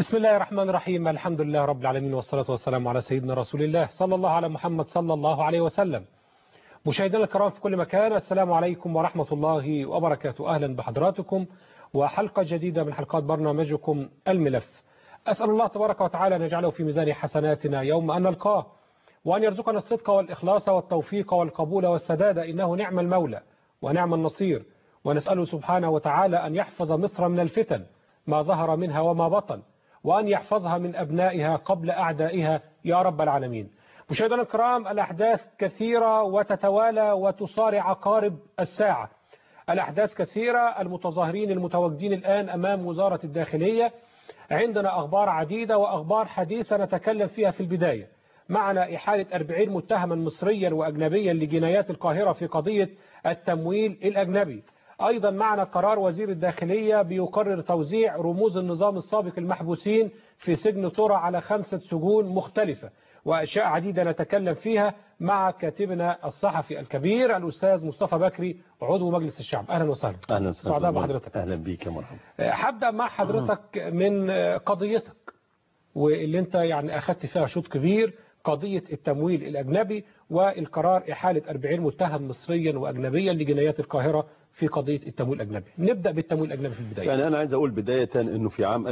بسم الله الرحمن الرحيم. الحمد لله رب العالمين، والصلاة والسلام على سيدنا رسول الله صلى الله على محمد صلى الله عليه وسلم. مشاهدينا الكرام في كل مكان، السلام عليكم ورحمة الله وبركاته. أهلا بحضراتكم وحلقة جديدة من حلقات برنامجكم الملف. أسأل الله تبارك وتعالى أن يجعله في ميزان حسناتنا يوم أن نلقاه، وأن يرزقنا الصدق والإخلاص والتوفيق والقبول والسداد، إنه نعم المولى ونعم النصير. ونسأله سبحانه وتعالى أن يحفظ مصر من الفتن ما ظهر منها وما بطن، وأن يحفظها من أبنائها قبل أعدائها يا رب العالمين. مشاهدينا الكرام، الأحداث كثيرة وتتوالى وتصارع عقارب الساعة. الأحداث كثيرة، المتظاهرين المتواجدين الآن أمام وزارة الداخلية. عندنا أخبار عديدة وأخبار حديثة نتكلم فيها. في البداية معنا إحالة 40 متهما مصريا وأجنبيا لجنايات القاهرة في قضية التمويل الأجنبي. أيضا معنا قرار وزير الداخلية بيقرر توزيع رموز النظام السابق المحبوسين في سجن ترى على 5 سجون مختلفة، وأشياء عديدة نتكلم فيها مع كاتبنا الصحفي الكبير الأستاذ مصطفى بكري، عضو مجلس الشعب. أهلا وسهلا. أهلا سعداء بحضرتك. أهلا بيك يا مرحبا. هبدأ مع حضرتك من قضيتك واللي أنت يعني أخذت فيها شوط كبير، قضية التمويل الأجنبي والقرار إحالة 40 متهم مصريا وأجنبيا لجنايات القاهرة في قضية التمويل الأجنبي. نبدأ بالتمويل الأجنبي في البداية. يعني أنا عايز أقول بداية أنه في عام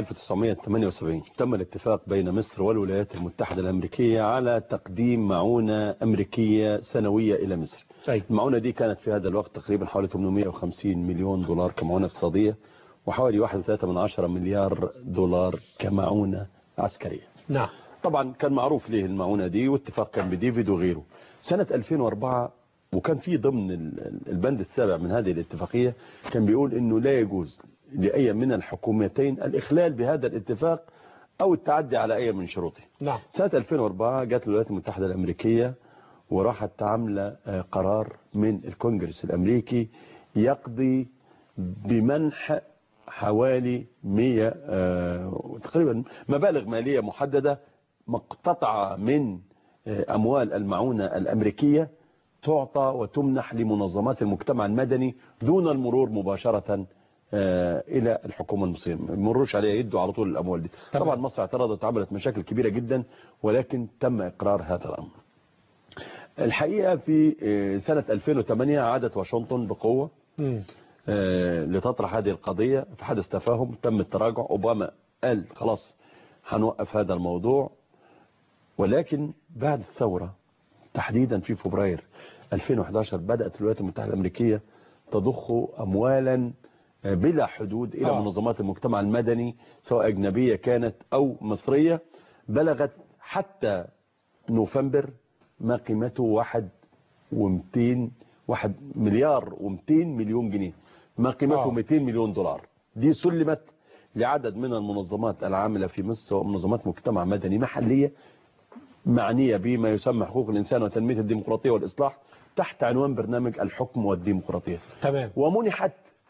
1978 تم الاتفاق بين مصر والولايات المتحدة الأمريكية على تقديم معونة أمريكية سنوية إلى مصر. المعونة دي كانت في هذا الوقت تقريبا حوالي 850 مليون دولار كمعونة اقتصادية، وحوالي 1.3 مليار دولار كمعونة عسكرية. نعم. طبعا كان معروف ليه المعونة دي، واتفاق كان بديفيد وغيره. سنة 2004 وكان في ضمن البند السابع من هذه الاتفاقية كان بيقول انه لا يجوز لأي من الحكومتين الإخلال بهذا الاتفاق أو التعدي على أي من شروطه. نعم. سنة 2004 جاءت الولايات المتحدة الأمريكية وراحت عاملة قرار من الكونجرس الأمريكي يقضي بمنح حوالي 100 تقريبا مبالغ مالية محددة مقتطعة من أموال المعونة الأمريكية تعطى وتمنح لمنظمات المجتمع المدني دون المرور مباشرة إلى الحكومة المصرية، ما يمروش عليها، يدوا على طول الأموال دي. طبعا مصر اعترضت وعملت مشاكل كبيرة جدا، ولكن تم إقرار هذا الأمر. الحقيقة في سنة 2008 عادت واشنطن بقوة لتطرح هذه القضية، في حدث تفاهم تم التراجع. أوباما قال خلاص هنوقف هذا الموضوع، ولكن بعد الثورة تحديدا في فبراير 2011 بدأت الولايات المتحدة الأمريكية تضخ أموالا بلا حدود إلى منظمات المجتمع المدني سواء أجنبية كانت أو مصرية، بلغت حتى نوفمبر ما قيمته 1 مليار و200 مليون جنيه، ما قيمته 200 مليون دولار. دي سلمت لعدد من المنظمات العاملة في مصر ومنظمات مجتمع مدني محلية معنية بما يسمى حقوق الإنسان وتنمية الديمقراطية والإصلاح تحت عنوان برنامج الحكم والديمقراطية. تمام. ومنحت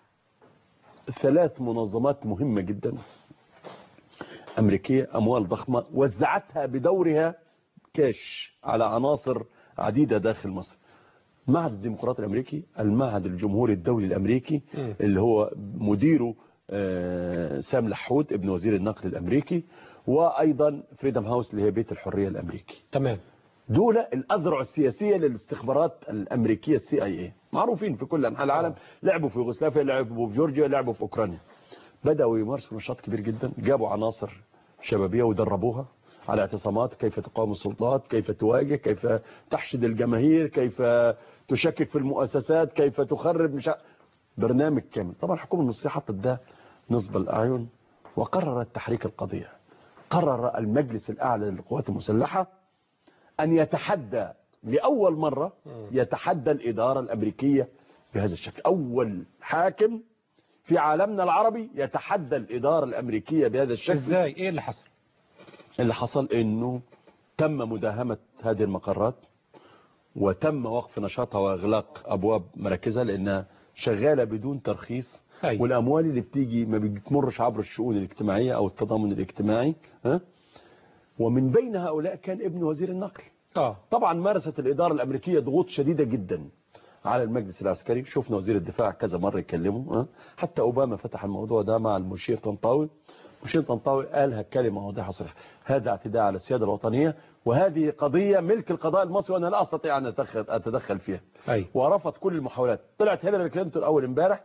3 منظمات مهمة جدا أمريكية أموال ضخمة وزعتها بدورها كاش على عناصر عديدة داخل مصر. معهد الديمقراطي الأمريكي، المعهد الجمهوري الدولي الأمريكي اللي هو مديره سام لحوت ابن وزير النقل الأمريكي، وأيضا فريدم هاوس اللي هي بيت الحرية الأمريكي. تمام. دول الأذرع السياسية للاستخبارات الأمريكية CIA، معروفين في كل أنحاء العالم. لعبوا في يوغوسلافيا، لعبوا في جورجيا، لعبوا في أوكرانيا. بدأوا يمارسوا نشاط كبير جدا، جابوا عناصر شبابية ودربوها على اعتصامات، كيف تقاوم السلطات، كيف تواجه، كيف تحشد الجماهير، كيف تشكك في المؤسسات، كيف تخرب برنامج كامل. طبعا الحكومة المصرية حطت ده نصب الأعين وقررت تحريك القضية. قرر المجلس الأعلى للقوات المسلحة أن يتحدى لأول مرة، يتحدى الإدارة الأمريكية بهذا الشكل. أول حاكم في عالمنا العربي يتحدى الإدارة الأمريكية بهذا الشكل. إزاي؟ إيه اللي حصل؟ اللي حصل إنه تم مداهمة هذه المقرات، وتم وقف نشاطها وإغلاق أبواب مراكزها لأنها شغالة بدون ترخيص. والأموال اللي بتيجي ما بتمرش عبر الشؤون الاجتماعية أو التضامن الاجتماعي. ومن بين هؤلاء كان ابن وزير النقل. طبعا مارست الإدارة الأمريكية ضغوط شديدة جدا على المجلس العسكري. شفنا وزير الدفاع كذا مرة يكلمه، حتى أوباما فتح الموضوع ده مع المشير طنطاوي ميشيل طنطاوي قالها كلمة واضحة صريحة: هذا اعتداء على السيادة الوطنية، وهذه قضية ملك القضاء المصري وأنا لا أستطيع أن أتدخل فيها. ورفض كل المحاولات. طلعت هيلاري كلينتون أول امبارح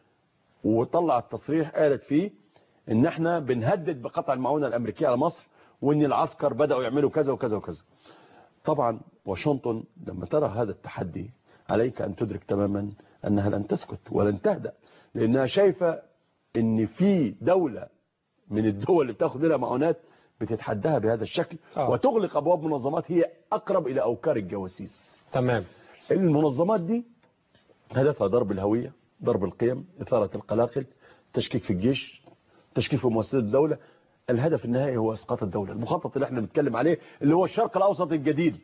وطلعت تصريح قالت فيه إن احنا بنهدد بقطع المعونة الأمريكية على مصر، وإن العسكر بدأوا يعملوا كذا وكذا وكذا. طبعا واشنطن لما ترى هذا التحدي عليك أن تدرك تماما أنها لن تسكت ولن تهدأ، لأنها شايفة إن في دولة من الدول اللي بتاخد لها معونات بتتحداها بهذا الشكل وتغلق أبواب منظمات هي أقرب إلى أوكار الجواسيس. تمام. المنظمات دي هدفها ضرب الهوية، ضرب القيم، إثارة القلاقل، تشكيك في الجيش، تشكيك في مؤسسات الدولة. الهدف النهائي هو إسقاط الدولة. المخطط اللي احنا بنتكلم عليه اللي هو الشرق الأوسط الجديد،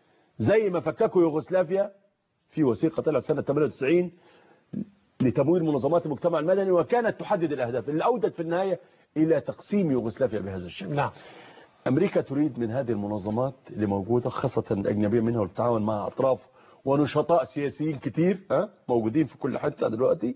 زي ما فككوا يوغوسلافيا في وثيقة طلعت سنة 98 لتمويل منظمات المجتمع المدني، وكانت تحدد الأهداف اللي أودت في النهاية إلى تقسيم يوغوسلافيا بهذا الشكل. نعم. أمريكا تريد من هذه المنظمات اللي موجودة، خاصة الأجنبية منها، والتعاون مع أطراف ونشطاء سياسيين كتير موجودين في كل حتة دلوقتي،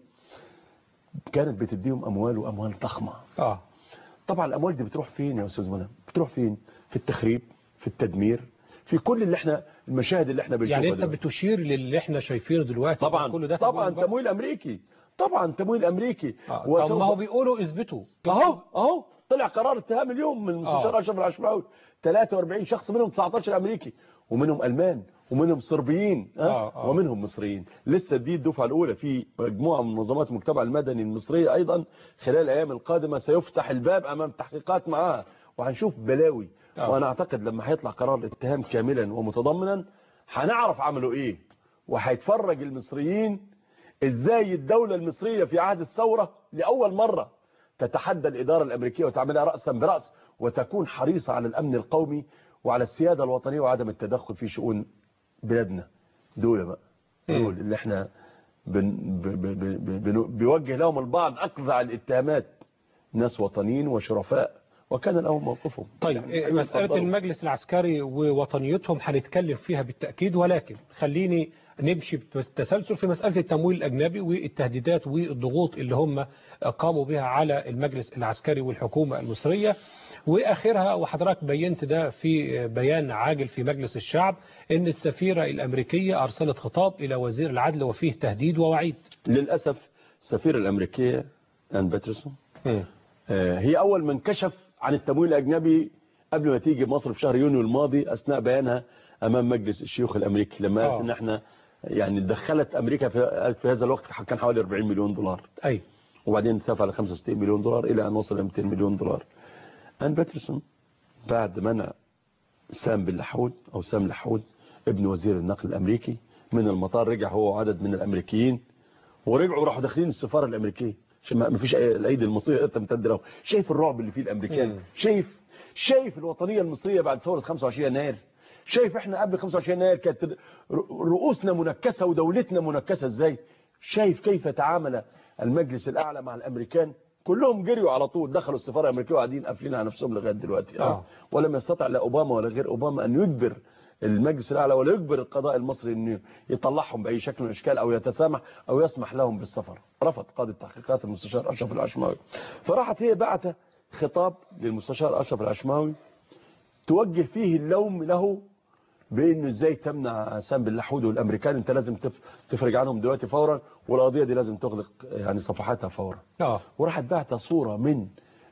كانت بتديهم أموال وأموال ضخمة. طبعا الأموال دي بتروح فين يا أستاذ منى؟ بتروح فين؟ في التخريب، في التدمير، في كل اللي احنا المشاهد اللي احنا بنشوفها. يعني انت بتشير للي احنا شايفينه دلوقتي. طبعا كل ده طبعا تمويل امريكي، طبعا تمويل امريكي. ما هو بيقولوا اثبتوا اهو طلع قرار اتهام اليوم من المستشار اشرف العشماوي، 43 شخص منهم 19 امريكي ومنهم المان ومنهم صربيين ومنهم مصريين. لسه دي الدفعه الاولى في مجموعه من منظمات المجتمع المدني المصريه ايضا خلال الايام القادمه سيفتح الباب امام تحقيقات معاها وهنشوف بلاوي. وانا اعتقد لما هيطلع قرار الاتهام كاملا ومتضمنا هنعرف عملوا ايه، وهيتفرج المصريين ازاي الدولة المصرية في عهد الثورة لأول مرة تتحدى الإدارة الأمريكية وتعملها رأسا برأس، وتكون حريصة على الأمن القومي وعلى السيادة الوطنية وعدم التدخل في شؤون بلادنا. دول بقى دول اللي احنا بيوجه لهم البعض أقذع الاتهامات، ناس وطنيين وشرفاء وكان لهم موقفهم. طيب يعني مسألة المجلس العسكري ووطنيتهم هنتكلم فيها بالتأكيد، ولكن خليني نمشي بالتسلسل في مسألة التمويل الأجنبي والتهديدات والضغوط اللي هم قاموا بها على المجلس العسكري والحكومة المصرية. وآخرها وحضرتك بينت ده في بيان عاجل في مجلس الشعب إن السفيرة الأمريكية أرسلت خطاب إلى وزير العدل وفيه تهديد ووعيد. للأسف السفيرة الأمريكية آن باترسون هي أول من كشف عن التمويل الأجنبي قبل ما تيجي مصر في شهر يونيو الماضي أثناء بيانها أمام مجلس الشيوخ الأمريكي، لما قالت إن احنا يعني دخلت أمريكا في هذا الوقت كان حوالي 40 مليون دولار. وبعدين ارتفع على 65 مليون دولار إلى أن وصل ل 200 مليون دولار. آن باترسون بعد منع سام بن لحود أو سام لحود ابن وزير النقل الأمريكي من المطار، رجع هو وعدد من الأمريكيين ورجعوا راحوا داخلين السفارة الأمريكية عشان ما فيش الأيدي المصرية تمتد لهم. شايف الرعب اللي فيه الأمريكان؟ شايف الوطنية المصرية بعد ثورة 25 يناير؟ شايف احنا قبل 25 يناير كانت رؤوسنا منكسة ودولتنا منكسة ازاي؟ شايف كيف تعامل المجلس الأعلى مع الأمريكان؟ كلهم جريوا على طول، دخلوا السفارة الأمريكية وقاعدين قافلين على نفسهم لغاية دلوقتي. ولم يستطع لا أوباما ولا غير أوباما أن يجبر المجلس الأعلى ولا يجبر القضاء المصري أن يطلعهم بأي شكل من الأشكال أو يتسامح أو يسمح لهم بالسفر. رفض قاضي التحقيقات المستشار أشرف العشماوي. فراحت هي بعت خطاب للمستشار أشرف العشماوي توجه فيه اللوم له بأنه ازاي تمنع سام بن لحود والأمريكان، انت لازم تفرج عنهم دلوقتي فورا، والقضية دي لازم تغلق يعني صفحاتها فورا. وراحت بعت صورة من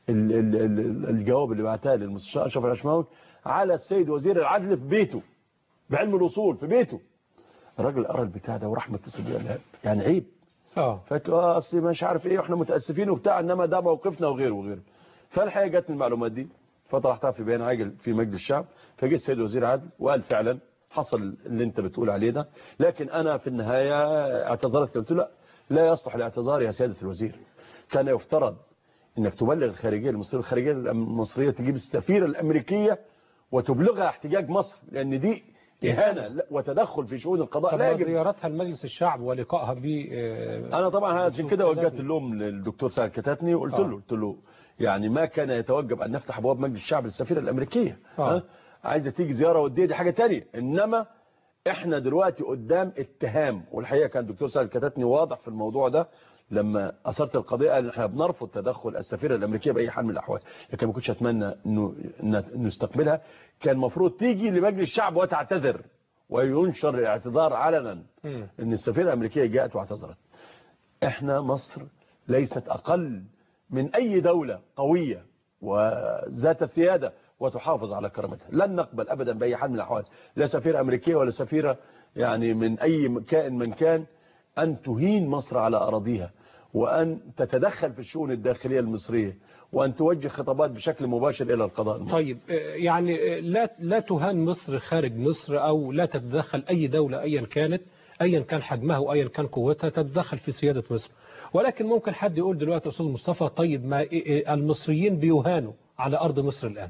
الجواب اللي بعتها للمستشار أشرف العشماوي على السيد وزير العدل في بيته بعلم الوصول في بيته. الراجل قرا البتاع ده وراح متصل بيه، يعني عيب. فقال اصل مش عارف ايه واحنا متاسفين وبتاع، انما ده موقفنا وغيره وغيره. فالحقيقه جاتني المعلومات دي فطرحتها في بيان عاجل في مجلس الشعب، فجه السيد وزير العدل وقال فعلا حصل اللي انت بتقول عليه ده، لكن انا في النهايه اعتذرت. قلت له لا يصلح الاعتذار يا سياده الوزير، كان يفترض انك تبلغ الخارجيه المصريه، الخارجيه المصريه تجيب السفيره الامريكيه وتبلغها احتجاج مصر، لان دي إهانة وتدخل في شؤون القضاء. لا يجب زيارتها لمجلس الشعب ولقائها ب أنا طبعا عشان كده وجهت اللوم للدكتور سعد كتاتني وقلت له يعني ما كان يتوجب أن نفتح أبواب مجلس الشعب للسفيرة الأمريكية. عايزة تيجي زيارة ودية دي حاجة تانية، إنما إحنا دلوقتي قدام اتهام. والحقيقة كان الدكتور سعد كتاتني واضح في الموضوع ده لما أثرت القضية قال احنا بنرفض تدخل السفيرة الأمريكية بأي حال من الأحوال، لكن ما كنتش أتمنى إنه نستقبلها. كان المفروض تيجي لمجلس الشعب وتعتذر وينشر الاعتذار علنا إن السفيرة الأمريكية جاءت واعتذرت. احنا مصر ليست أقل من أي دولة قوية وذات سيادة وتحافظ على كرامتها. لن نقبل أبدا بأي حال من الأحوال لا سفيرة أمريكية ولا سفيرة يعني من أي كائن من كان أن تهين مصر على أراضيها، وأن تتدخل في الشؤون الداخلية المصرية، وأن توجه خطابات بشكل مباشر إلى القضاء المصري. طيب يعني لا تهان مصر خارج مصر، أو لا تتدخل أي دولة أيا كانت، أيا كان حجمها وأيا كان قوتها، تتدخل في سيادة مصر. ولكن ممكن حد يقول دلوقتي أستاذ مصطفى، طيب ما المصريين بيهانوا على أرض مصر الآن؟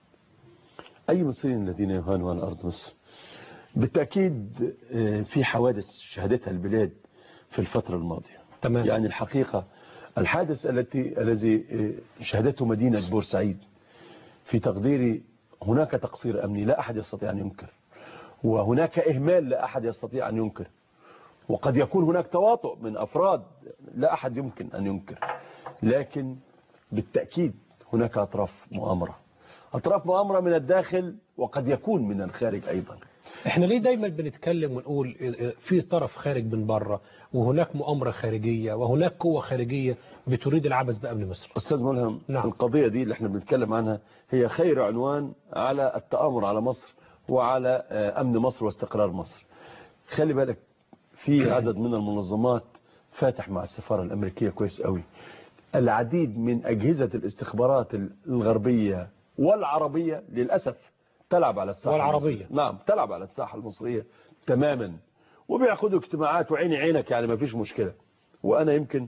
أي مصريين الذين يهانوا على أرض مصر؟ بالتأكيد في حوادث شهدتها البلاد في الفترة الماضية. تمام. يعني الحقيقة الحادث الذي شهدته مدينة بورسعيد في تقديري هناك تقصير أمني لا أحد يستطيع أن ينكر، وهناك إهمال لا أحد يستطيع أن ينكر، وقد يكون هناك تواطؤ من أفراد لا أحد يمكن أن ينكر، لكن بالتأكيد هناك أطراف مؤامرة من الداخل وقد يكون من الخارج أيضا. احنا ليه دايما بنتكلم ونقول في طرف خارج من بره، وهناك مؤامرة خارجية، وهناك قوة خارجية بتريد العبث بأمن مصر؟ أستاذ ملهم، نعم. القضية دي اللي احنا بنتكلم عنها هي خير عنوان على التآمر على مصر وعلى أمن مصر واستقرار مصر. خلي بالك في عدد من المنظمات فاتح مع السفارة الأمريكية كويس قوي. العديد من أجهزة الاستخبارات الغربية والعربية للأسف تلعب على الساحة والعربية. نعم تلعب على الساحة المصرية تماما، وبياخدوا اجتماعات وعيني عينك، يعني ما فيش مشكلة. وأنا يمكن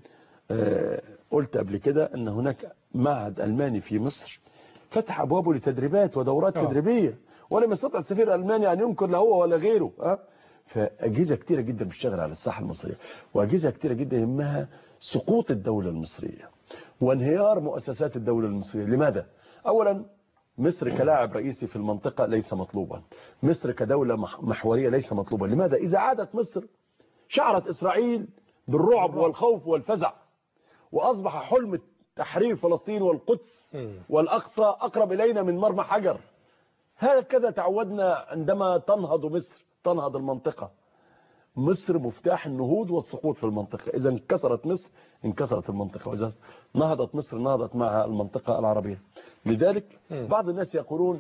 قلت قبل كده أن هناك معهد ألماني في مصر فتح أبوابه لتدريبات ودورات تدريبية، ولم يستطع السفير الألماني أن ينكر لا هو ولا غيره. فأجهزة كتيرة جدا بتشتغل على الساحة المصرية، وأجهزة كتيرة جدا يهمها سقوط الدولة المصرية وانهيار مؤسسات الدولة المصرية. لماذا؟ أولا مصر كلاعب رئيسي في المنطقة ليس مطلوبا، مصر كدولة محورية ليس مطلوبا. لماذا؟ إذا عادت مصر شعرت إسرائيل بالرعب والخوف والفزع، وأصبح حلم تحرير فلسطين والقدس والأقصى أقرب إلينا من مرمى حجر. هكذا تعودنا عندما تنهض مصر تنهض المنطقة. مصر مفتاح النهوض والسقوط في المنطقة. إذا انكسرت مصر انكسرت المنطقة، وإذا نهضت مصر نهضت معها المنطقة العربية. لذلك بعض الناس يقولون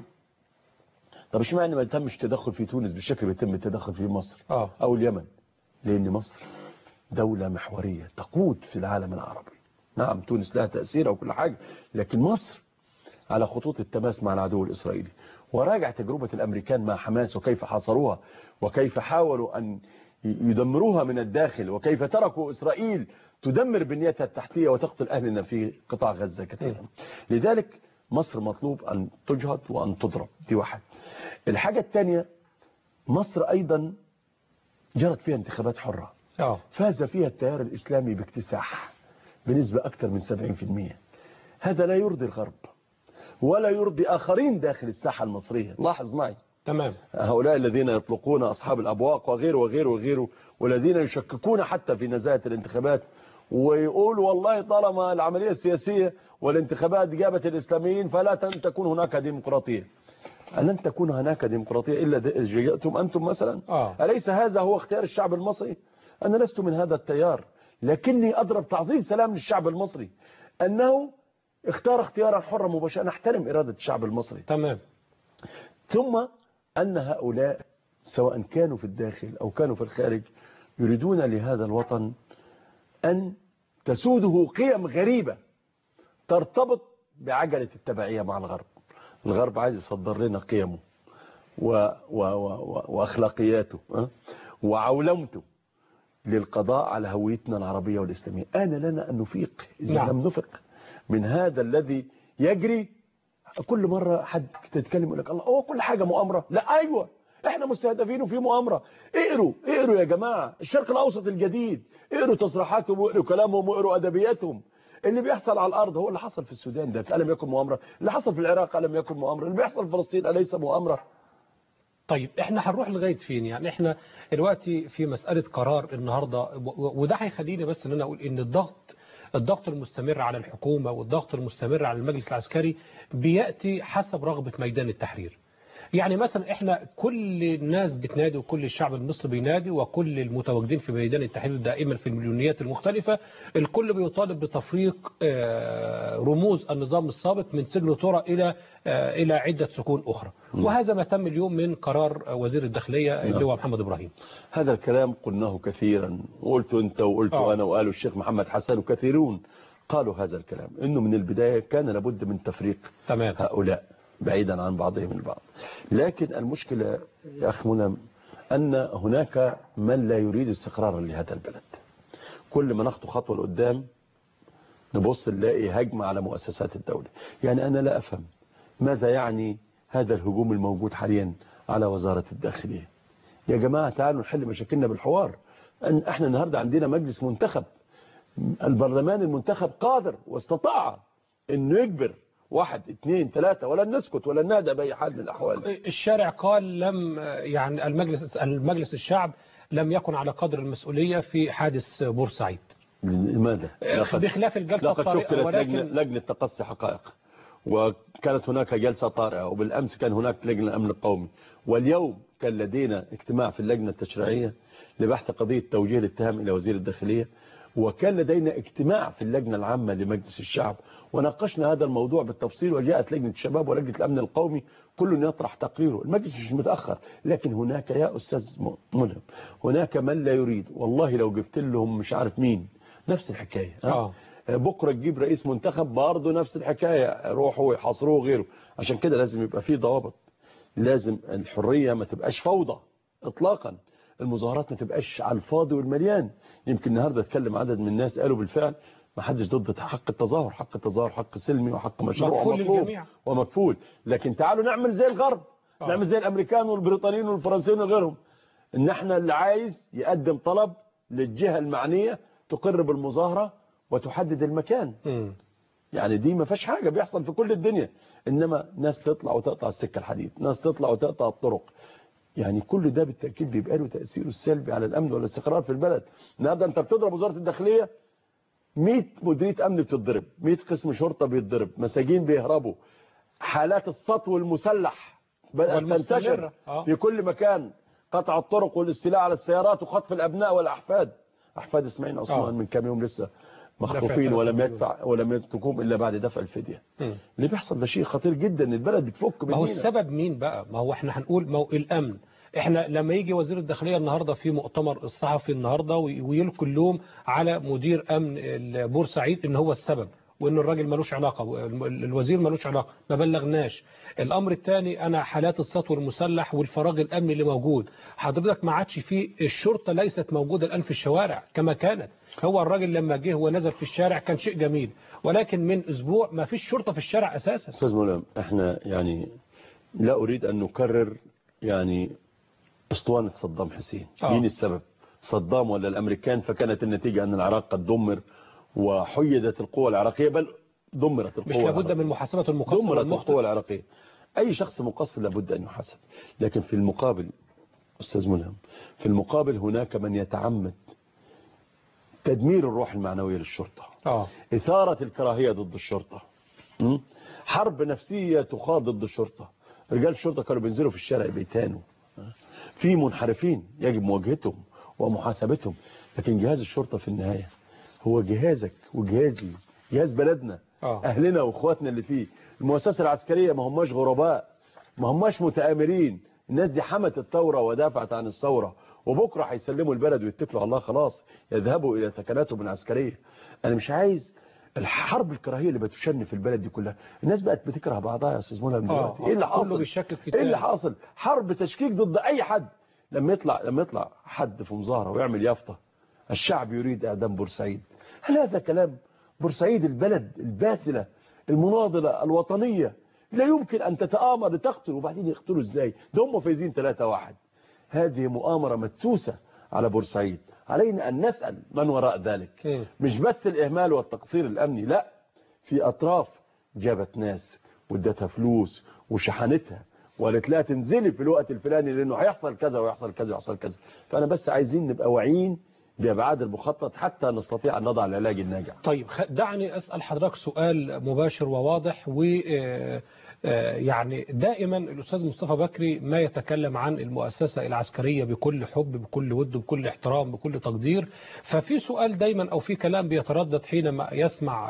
طب اشمعنى ما تمش تدخل في تونس بالشكل اللي بيتم التدخل في مصر أو اليمن؟ لأن مصر دولة محورية تقود في العالم العربي. نعم تونس لها تأثير وكل حاجة، لكن مصر على خطوط التماس مع العدو الإسرائيلي. وراجع تجربة الأمريكان مع حماس وكيف حاصروها وكيف حاولوا أن يدمروها من الداخل، وكيف تركوا إسرائيل تدمر بنيتها التحتية وتقتل أهلنا في قطاع غزة كثيرا. لذلك مصر مطلوب أن تجهد وأن تضرب. دي واحد. الحاجة الثانية، مصر أيضا جرت فيها انتخابات حرة فاز فيها التيار الإسلامي باكتساح بنسبة أكثر من 70%. هذا لا يرضي الغرب ولا يرضي آخرين داخل الساحة المصرية. لاحظ معي. تمام. هؤلاء الذين يطلقون أصحاب الأبواق وغيره وغيره وغيره، والذين يشككون حتى في نزاهة الانتخابات، ويقولوا والله طالما العملية السياسية والانتخابات جابت الإسلاميين فلا تكون هناك ديمقراطية. ألن تكون هناك ديمقراطية إلا إذا جئتم أنتم مثلا؟ أليس هذا هو اختيار الشعب المصري؟ أنا لست من هذا التيار، لكني أضرب تعظيم سلام للشعب المصري أنه اختار اختيارا حرا مباشرا. نحترم إرادة الشعب المصري. تمام. ثم أن هؤلاء سواء كانوا في الداخل أو كانوا في الخارج يريدون لهذا الوطن أن تسوده قيم غريبة ترتبط بعجلة التبعية مع الغرب. الغرب عايز يصدر لنا قيمه وأخلاقياته وعولمته للقضاء على هويتنا العربية والإسلامية. آن لنا أن نفيق إذا لم نفق من هذا الذي يجري. كل مرة حد تتكلم يقول لك الله هو كل حاجة مؤامرة. لا، أيوة احنا مستهدفين وفي مؤامرة. اقروا يا جماعة الشرق الأوسط الجديد، اقروا تصريحاتهم واقروا كلامهم واقروا أدبياتهم. اللي بيحصل على الأرض هو اللي حصل في السودان ده ألم يكن مؤامرة؟ اللي حصل في العراق ألم يكن مؤامرة؟ اللي بيحصل في فلسطين أليس مؤامرة؟ طيب احنا هنروح لغاية فين؟ يعني احنا دلوقتي في مسألة قرار النهاردة، وده هيخليني بس ان انا اقول ان الضغط الضغط المستمر على الحكومة والضغط المستمر على المجلس العسكري بيأتي حسب رغبة ميدان التحرير. يعني مثلا احنا كل الناس بتنادي وكل الشعب المصري بينادي وكل المتواجدين في ميدان التحرير دائما في المليونيات المختلفة، الكل بيطالب بتفريق رموز النظام السابق من سجن ترى إلى عدة سجون أخرى. وهذا ما تم اليوم من قرار وزير الداخلية اللي هو محمد إبراهيم. هذا الكلام قلناه كثيرا، وقلت أنت وقلت أنا وقالوا الشيخ محمد حسن وكثيرون قالوا هذا الكلام، إنه من البداية كان لابد من تفريق تمام. هؤلاء بعيدا عن بعضهم البعض. لكن المشكلة يا أخ منى أن هناك من لا يريد استقرارا لهذا البلد. كل ما نخطو خطوة لقدام نبص نلاقي هجمة على مؤسسات الدولة. يعني أنا لا أفهم ماذا يعني هذا الهجوم الموجود حاليا على وزارة الداخلية. يا جماعة تعالوا نحل مشاكلنا بالحوار. احنا النهاردة عندنا مجلس منتخب، البرلمان المنتخب قادر واستطاع انه يجبر 1 2 3 ولا نسكت ولا ننادى بأي حال من الأحوال. الشارع قال لم يعني المجلس الشعب لم يكن على قدر المسؤولية في حادث بورسعيد. لماذا؟ بخلاف الجلسة الطارئة، ولكن لجنة تقصي حقائق، وكانت هناك جلسة طارئة، وبالأمس كان هناك لجنة الأمن القومي، واليوم كان لدينا اجتماع في اللجنة التشريعية لبحث قضية توجيه الاتهام إلى وزير الداخلية، وكان لدينا اجتماع في اللجنة العامة لمجلس الشعب وناقشنا هذا الموضوع بالتفصيل، وجاءت لجنة الشباب ولجنة الأمن القومي كل يطرح تقريره. المجلس مش متأخر، لكن هناك يا أستاذ ملهم هناك من لا يريد. والله لو جبت لهم مش عارف مين نفس الحكاية. بكرة تجيب رئيس منتخب برضه نفس الحكاية، روحوا يحاصروه غيره. عشان كده لازم يبقى فيه ضوابط، لازم الحرية ما تبقاش فوضى اطلاقا، المظاهرات ما تبقاش على الفاضي والمليان. يمكن النهارده اتكلم عدد من الناس قالوا بالفعل ما حدش ضد حق التظاهر، حق التظاهر حق سلمي وحق مشروع ومطلوب ومكفول، لكن تعالوا نعمل زي الغرب، نعمل زي الامريكان والبريطانيين والفرنسيين وغيرهم، ان احنا اللي عايز يقدم طلب للجهة المعنية تقر بالمظاهرة وتحدد المكان. يعني دي ما فيش حاجة بيحصل في كل الدنيا، انما ناس تطلع وتقطع السكة الحديد، ناس تطلع وتقطع الطرق. يعني كل ده بالتأكيد بيبقى له تأثيره السلبي على الأمن والاستقرار في البلد. النهارده أنت بتضرب وزارة الداخلية، 100 مديرية أمن بتتضرب، 100 قسم شرطة بيتضرب، مساجين بيهربوا، حالات السطو المسلح بدأت تنتشر في كل مكان، قطع الطرق والاستيلاء على السيارات وخطف الأبناء والأحفاد. أحفاد إسماعيل عثمان من كام يوم لسه مخطوفين ولم يتركوهم إلا بعد دفع الفدية. اللي بيحصل ده شيء خطير جدا، البلد بتفك ما هو السبب مين بقى؟ ما هو احنا هنقول ما هو الأمن. احنا لما يجي وزير الداخلية النهاردة في مؤتمر الصحفي النهاردة ويلقي اللوم على مدير أمن بورسعيد ان هو السبب، وان الراجل ملوش علاقة، الوزير ملوش علاقة، ما بلغناش. الامر الثاني انا حالات السطو المسلح والفراغ الامني اللي موجود، حضرتك ما عادش فيه، الشرطة ليست موجودة الان في الشوارع كما كانت. هو الراجل لما جه ونزل في الشارع كان شيء جميل، ولكن من اسبوع ما فيش شرطة في الشارع اساسا. استاذ ملهم، احنا يعني لا اريد ان نكرر يعني اسطوانة صدام حسين. مين السبب؟ صدام ولا الامريكان؟ فكانت النتيجة ان العراق قد دمر وحيدت القوى العراقية، بل دمرت القوى العراقية. مش لابد من محاسبة المقصر، دمرت القوى العراقية. اي شخص مقصر لابد ان يحاسب، لكن في المقابل استاذ ملهم، في المقابل هناك من يتعمد تدمير الروح المعنوية للشرطة، إثارة الكراهية ضد الشرطة، حرب نفسية تخاض ضد الشرطة. رجال الشرطة كانوا بينزلوا في الشارع بيتانوا، في منحرفين يجب مواجهتهم ومحاسبتهم، لكن جهاز الشرطة في النهاية هو جهازك وجهازي، جهاز بلدنا، أهلنا وإخواتنا اللي فيه. المؤسسة العسكرية ما هماش غرباء، ما هماش متآمرين، الناس دي حمت الثورة ودافعت عن الثورة، وبكرة هيسلموا البلد ويتكلوا على الله، خلاص يذهبوا إلى ثكناتهم العسكرية. أنا مش عايز الحرب الكراهية اللي بتشن في البلد دي كلها. الناس بقت بتكره بعضها يا استاذ منى دلوقتي. ايه اللي حاصل؟ ايه اللي حاصل؟ حرب تشكيك ضد اي حد. لما يطلع حد في مظاهره ويعمل يافطه الشعب يريد اعدام بورسعيد، هل هذا كلام؟ بورسعيد البلد الباسله المناضله الوطنيه لا يمكن ان تتآمر لتقتل، وبعدين يقتلوا ازاي؟ ده هم فايزين 3-1. هذه مؤامره مدسوسه على بورسعيد. علينا أن نسأل من وراء ذلك، مش بس الإهمال والتقصير الأمني، لا، في أطراف جابت ناس وادتها فلوس وشحنتها وقالت لها تنزلي في الوقت الفلاني لأنه هيحصل كذا ويحصل كذا ويحصل كذا. فأنا بس عايزين نبقى واعيين بأبعاد المخطط حتى نستطيع أن نضع العلاج الناجع. طيب دعني أسأل حضرتك سؤال مباشر وواضح، و يعني دائما الأستاذ مصطفى بكري ما يتكلم عن المؤسسة العسكرية بكل حب، بكل ود، بكل احترام، بكل تقدير. ففي سؤال دايما أو في كلام بيتردد حينما يسمع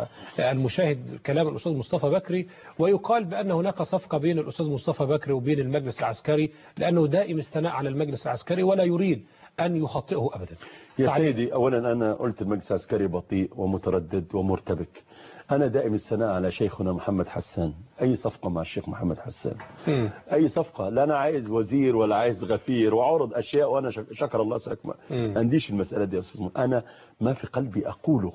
المشاهد كلام الأستاذ مصطفى بكري، ويقال بأن هناك صفقة بين الأستاذ مصطفى بكري وبين المجلس العسكري، لأنه دائم الثناء على المجلس العسكري ولا يريد أن يخطئه أبدا. يا سيدي، أولا أنا قلت المجلس العسكري بطيء ومتردد ومرتبك. أنا دائم الثناء على شيخنا محمد حسان. أي صفقة مع الشيخ محمد حسان، أي صفقة، لا أنا عايز وزير ولا عايز غفير وعرض أشياء وأنا شكر الله ساكمة. ما عنديش المسألة دي يا أستاذ. أنا ما في قلبي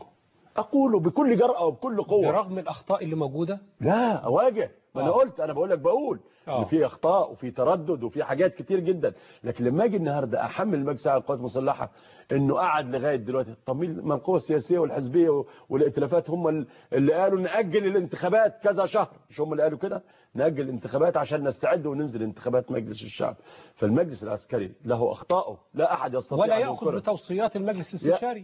أقوله بكل جرأة وبكل قوة برغم الأخطاء اللي موجودة. لا أواجه. ما أنا قلت، أنا بقول إن في أخطاء وفي تردد وفي حاجات كتير جدا، لكن لما أجي النهاردة أحمل المجلس على القوات المسلحة إنه قعد لغاية دلوقتي. طب ما القوى السياسية والحزبية والائتلافات هم اللي قالوا نأجل الانتخابات كذا شهر، مش هم اللي قالوا كده؟ نأجل الانتخابات عشان نستعد وننزل انتخابات مجلس الشعب. فالمجلس العسكري له أخطاءه، لا أحد يستطيع ولا يأخذ بتوصيات المجلس الاستشاري.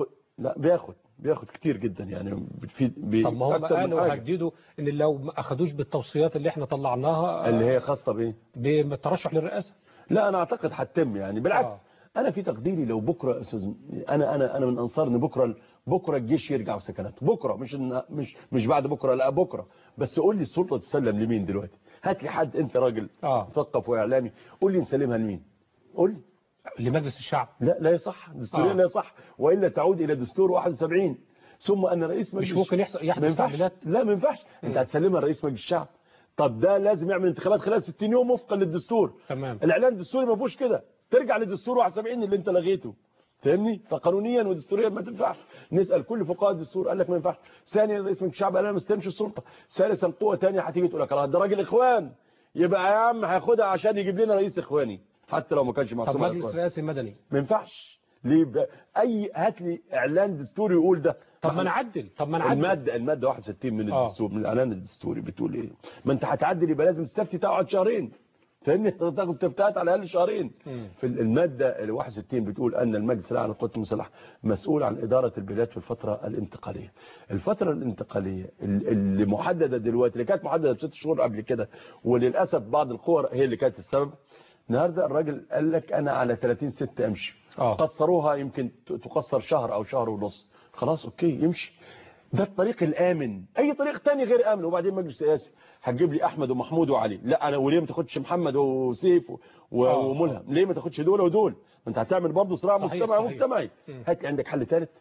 لا بياخد كتير جدا يعني. طب ما هم قالوا هجددوا ان لو ما اخذوش بالتوصيات اللي احنا طلعناها اللي هي خاصه بايه؟ بالترشح للرئاسه. لا انا اعتقد هتتم يعني. بالعكس انا في تقديري لو بكره استاذ، انا من انصار ان بكره الجيش يرجع وسكناته. بكره مش بعد بكره، لا بكره. بس قول لي السلطه تسلم لمين دلوقتي؟ هات لي حد، انت راجل مثقف واعلامي، قول لي نسلمها لمين؟ قول لي. لمجلس الشعب. لا يصح دستوريا، لا يصح، والا تعود الى دستور 71. ثم ان رئيس مجلس مش ممكن يحدث تعديلات. لا ما ينفعش. انت هتسلمها لرئيس مجلس الشعب. طب ده لازم يعمل انتخابات خلال 60 يوم وفقا للدستور. تمام. الاعلان الدستوري ما فيهوش كده. ترجع للدستور 71 اللي انت لغيته. فاهمني؟ فقانونيا ودستوريا ما تنفعش. نسال كل فقهاء الدستور قال لك ما ينفعش. ثانيا رئيس مجلس الشعب قال انا ما استلمش السلطه. ثالثا قوه ثانيه هتيجي تقول لك ده راجل اخوان، يبقى يا عم هياخدها عشان يجيب لنا رئيس اخواني حتى لو ما كانش معصوم. طب مجلس رئاسي مدني ما ينفعش. ليه هات لي اعلان دستوري يقول ده. طب ما نعدل. الماده 61 من الدستور، من الاعلان الدستوري بتقول ايه؟ ما انت هتعدل يبقى لازم تستفتي تقعد شهرين. فاهمني؟ تاخد استفتاءات على الاقل شهرين. في الماده 61 بتقول ان المجلس الاعلى للقوات المسلحه مسؤول عن اداره البلاد في الفتره الانتقاليه. الفتره الانتقاليه اللي محدده دلوقتي، اللي كانت محدده ب6 شهور قبل كده، وللاسف بعض القوى هي اللي كانت السبب. النهارده الراجل قال لك انا على 30/6 امشي. قصروها، يمكن تقصر شهر او شهر ونص. خلاص اوكي يمشي. ده الطريق الامن. اي طريق تاني غير امن. وبعدين مجلس سياسي هتجيب لي احمد ومحمود وعلي. لا انا وليه ما تاخدش محمد وسيف وملهم؟ ليه ما تاخدش دول ودول؟ ما انت هتعمل برضه صراع مجتمعي. هات لي عندك حل ثالث.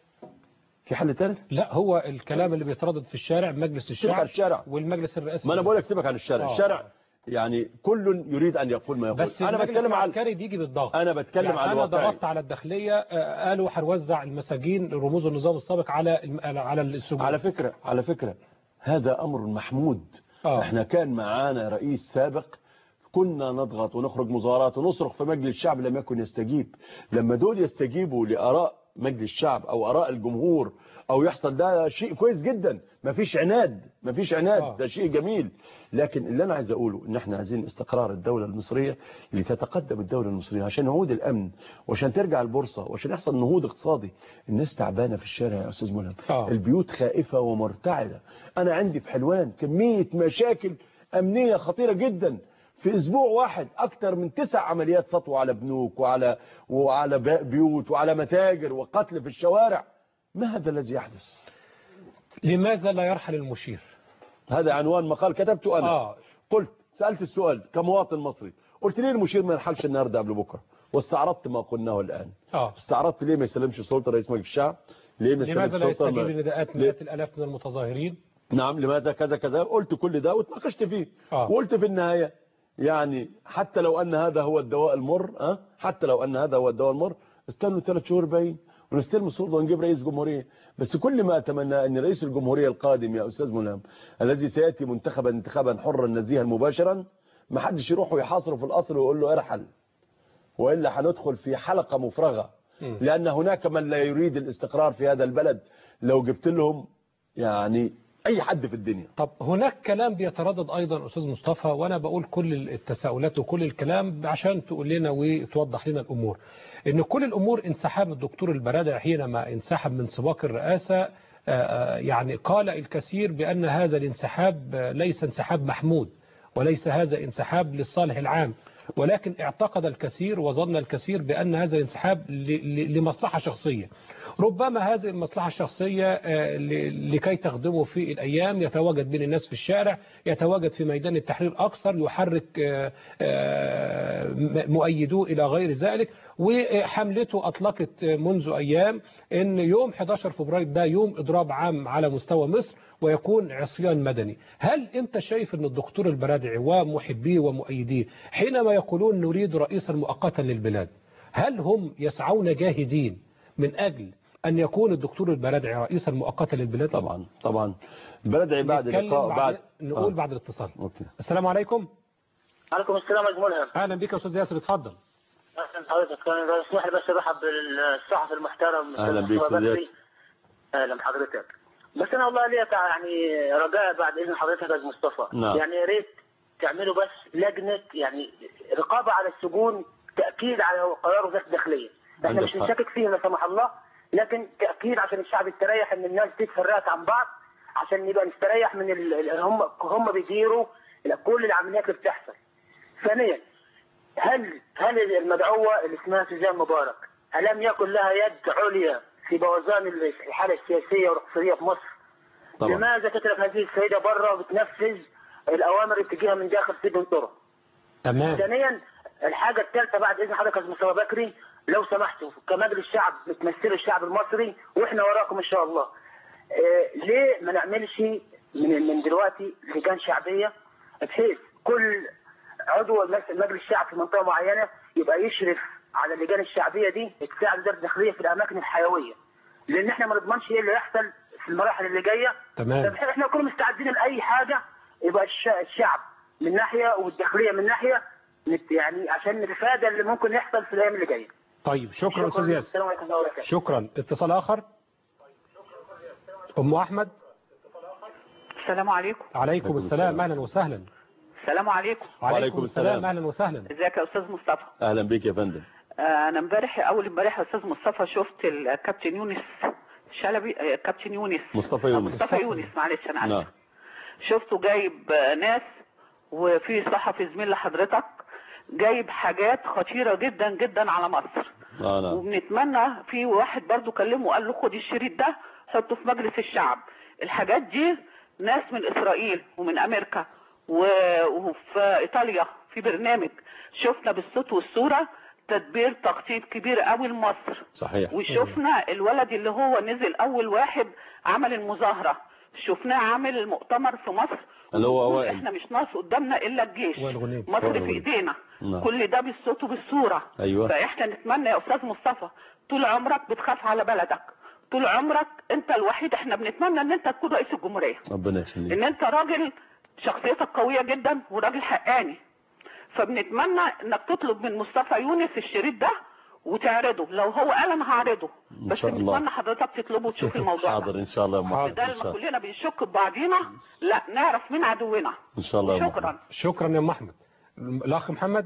في حل ثالث؟ لا، هو الكلام اللي بيتردد في الشارع مجلس الشعب والمجلس الرئاسي. ما انا بقول لك سيبك عن الشارع. الشارع يعني كل يريد ان يقول ما يقول. بس انا بتكلم على العسكري بيجي بالضغط. انا بتكلم يعني على الواقع. انا ضغطت على الداخليه، قالوا هنوزع المساجين رموز النظام السابق على السجون. على فكره هذا امر محمود. احنا كان معانا رئيس سابق كنا نضغط ونخرج مظاهرات ونصرخ في مجلس الشعب، لم يكن يستجيب. لما دول يستجيبوا لآراء مجلس الشعب او آراء الجمهور او يحصل، ده شيء كويس جدا. مفيش عناد. ده شيء جميل. لكن اللي انا عايز اقوله ان احنا عايزين استقرار الدولة المصرية، لتتقدم الدولة المصرية عشان يعود الامن وعشان ترجع البورصة وعشان يحصل نهوض اقتصادي. الناس تعبانة في الشارع يا استاذ ملهم. البيوت خائفة ومرتعدة. انا عندي في حلوان كمية مشاكل امنية خطيرة جدا. في اسبوع واحد اكتر من 9 عمليات سطو على بنوك وعلى بيوت وعلى متاجر وقتل في الشوارع. ما هذا الذي يحدث؟ لماذا لا يرحل المشير؟ هذا عنوان مقال كتبته انا. قلت سألت السؤال كمواطن مصري، قلت ليه المشير ما يرحلش النهارده قبل بكره؟ واستعرضت ما قلناه الان. استعرضت ليه ما يسلمش سلطه رئيس مجلس الشعب؟ لماذا لا يستجيب لنداءات مئات الالاف من المتظاهرين؟ نعم، لماذا كذا. قلت كل ده واتناقشت فيه. وقلت في النهايه يعني حتى لو ان هذا هو الدواء المر، استنوا 3 شهور باين ونستلم السلطه ونجيب رئيس جمهوريه. بس كل ما اتمنى ان رئيس الجمهوريه القادم يا استاذ ملهم الذي سياتي انتخابا حرا نزيها مباشرا، ما حدش يروح ويحاصره في القصر ويقول له ارحل، والا هندخل في حلقه مفرغه. لان هناك من لا يريد الاستقرار في هذا البلد. لو جبت لهم يعني اي حد في الدنيا. طب هناك كلام بيتردد ايضا استاذ مصطفى، وانا بقول كل التساؤلات وكل الكلام عشان تقول لنا وتوضح لنا الامور، ان كل الامور انسحاب الدكتور البرادعي حينما انسحب من سباق الرئاسة. يعني قال الكثير بان هذا الانسحاب ليس انسحاب محمود، وليس هذا انسحاب للصالح العام، ولكن اعتقد الكثير وظن الكثير بأن هذا الانسحاب لمصلحة شخصية. ربما هذه المصلحة الشخصية لكي تخدمه في الأيام، يتواجد بين الناس في الشارع، يتواجد في ميدان التحرير أكثر، يحرك مؤيدوه إلى غير ذلك. وحملته أطلقت منذ أيام أن يوم 11 فبراير ده يوم إضراب عام على مستوى مصر ويكون عصيان مدني. هل أنت شايف أن الدكتور البرادعي ومحبيه ومؤيديه حينما يقولون نريد رئيسا مؤقتا للبلاد، هل هم يسعون جاهدين من أجل أن يكون الدكتور البرادعي رئيسا مؤقتا للبلاد؟ طبعا طبعا. البرادعي بعد لقاء نقول بعد الاتصال. أوكي. السلام عليكم. عليكم السلام يا ملهم. اهلا بك يا استاذ ياسر، اتفضل. اهلا حضرتك. انا اسمح لي بس ارحب بالصحفي المحترم. اهلا بك استاذ ياسر. اهلا بحضرتك. بس انا والله لي يعني رجاء بعد اذن حضرتك يا استاذ مصطفى. نعم. يعني يا ريت تعملوا بس لجنه يعني رقابه على السجون، تاكيد على قرار وزاره الداخليه. احنا مش بنشكك فيه لا سمح الله، لكن تاكيد عشان الشعب يستريح ان الناس دي تفرقت عن بعض، عشان نبقى نستريح من هم بيديروا كل العمليات اللي بتحصل. ثانيا، هل المدعوه اللي اسمها سوزان مبارك الم يكن لها يد عليا في بوظان الحاله السياسيه والاقتصاديه في مصر؟ طبعا. لماذا تترك هذه السيده بره وبتنفذ الاوامر اللي بتجيها من داخل سجن طرق؟ تمام. ثانيا، الحاجه الثالثه بعد اذن حضرتك يا مصطفى بكري، لو سمحتوا كمجلس الشعب بتمثلوا الشعب المصري واحنا وراكم ان شاء الله. ليه ما نعملش من دلوقتي لجان شعبيه، بحيث كل عضو مجلس الشعب في منطقه معينه يبقى يشرف على اللجان الشعبيه دي، تساعد وزاره الداخليه في الاماكن الحيويه، لان احنا ما نضمنش ايه اللي يحصل في المراحل اللي جايه. تمام. احنا كنا مستعدين لاي حاجه، يبقى الشعب من ناحيه والداخليه من ناحيه، يعني عشان نتفادى اللي ممكن يحصل في الايام اللي جايه. طيب شكرا استاذ ياسر. شكرا. اتصال اخر. ام احمد. السلام عليكم. عليكم السلام. اهلا وسهلا. السلام عليكم. وعليكم السلام. اهلا وسهلا. ازيك يا استاذ مصطفى؟ اهلا بك يا فندم. انا اول امبارح يا استاذ مصطفى شفت الكابتن يونس شلبي، كابتن يونس مصطفى يونس معلش انا نعم. اسف. شفته جايب ناس، وفي صحفي زميل لحضرتك جايب حاجات خطيره جدا جدا على مصر. نعم. وبنتمنى في واحد برضو كلمه وقال له خد الشريط ده حطه في مجلس الشعب. الحاجات دي ناس من اسرائيل ومن امريكا وفي ايطاليا في برنامج شفنا بالصوت والصوره تدبير تخطيط كبير قوي لمصر. صحيح. وشفنا الولد اللي هو نزل اول واحد عمل المظاهره، شفناه عامل المؤتمر في مصر اللي هو أوائل. احنا مش ناقص قدامنا الا الجيش، مصر في ايدينا. نعم. كل ده بالصوت وبالصوره. ايوه. فاحنا نتمنى يا استاذ مصطفى، طول عمرك بتخاف على بلدك، طول عمرك انت الوحيد، احنا بنتمنى ان انت تكون رئيس الجمهوريه. ربنا يخليك. ان انت راجل شخصيتك قويه جدا وراجل حقاني، فبنتمنى انك تطلب من مصطفى يونس الشريط ده وتعرضه. لو هو قال انا هعرضه، بس بنتمنى حضرتك تطلبه وتشوف الموضوع ده. حاضر ان شاء الله. بدل ما كلنا بنشك ببعضينا، لا نعرف مين عدونا ان شاء الله. شكرا. شكرا يا ام احمد. الاخ محمد.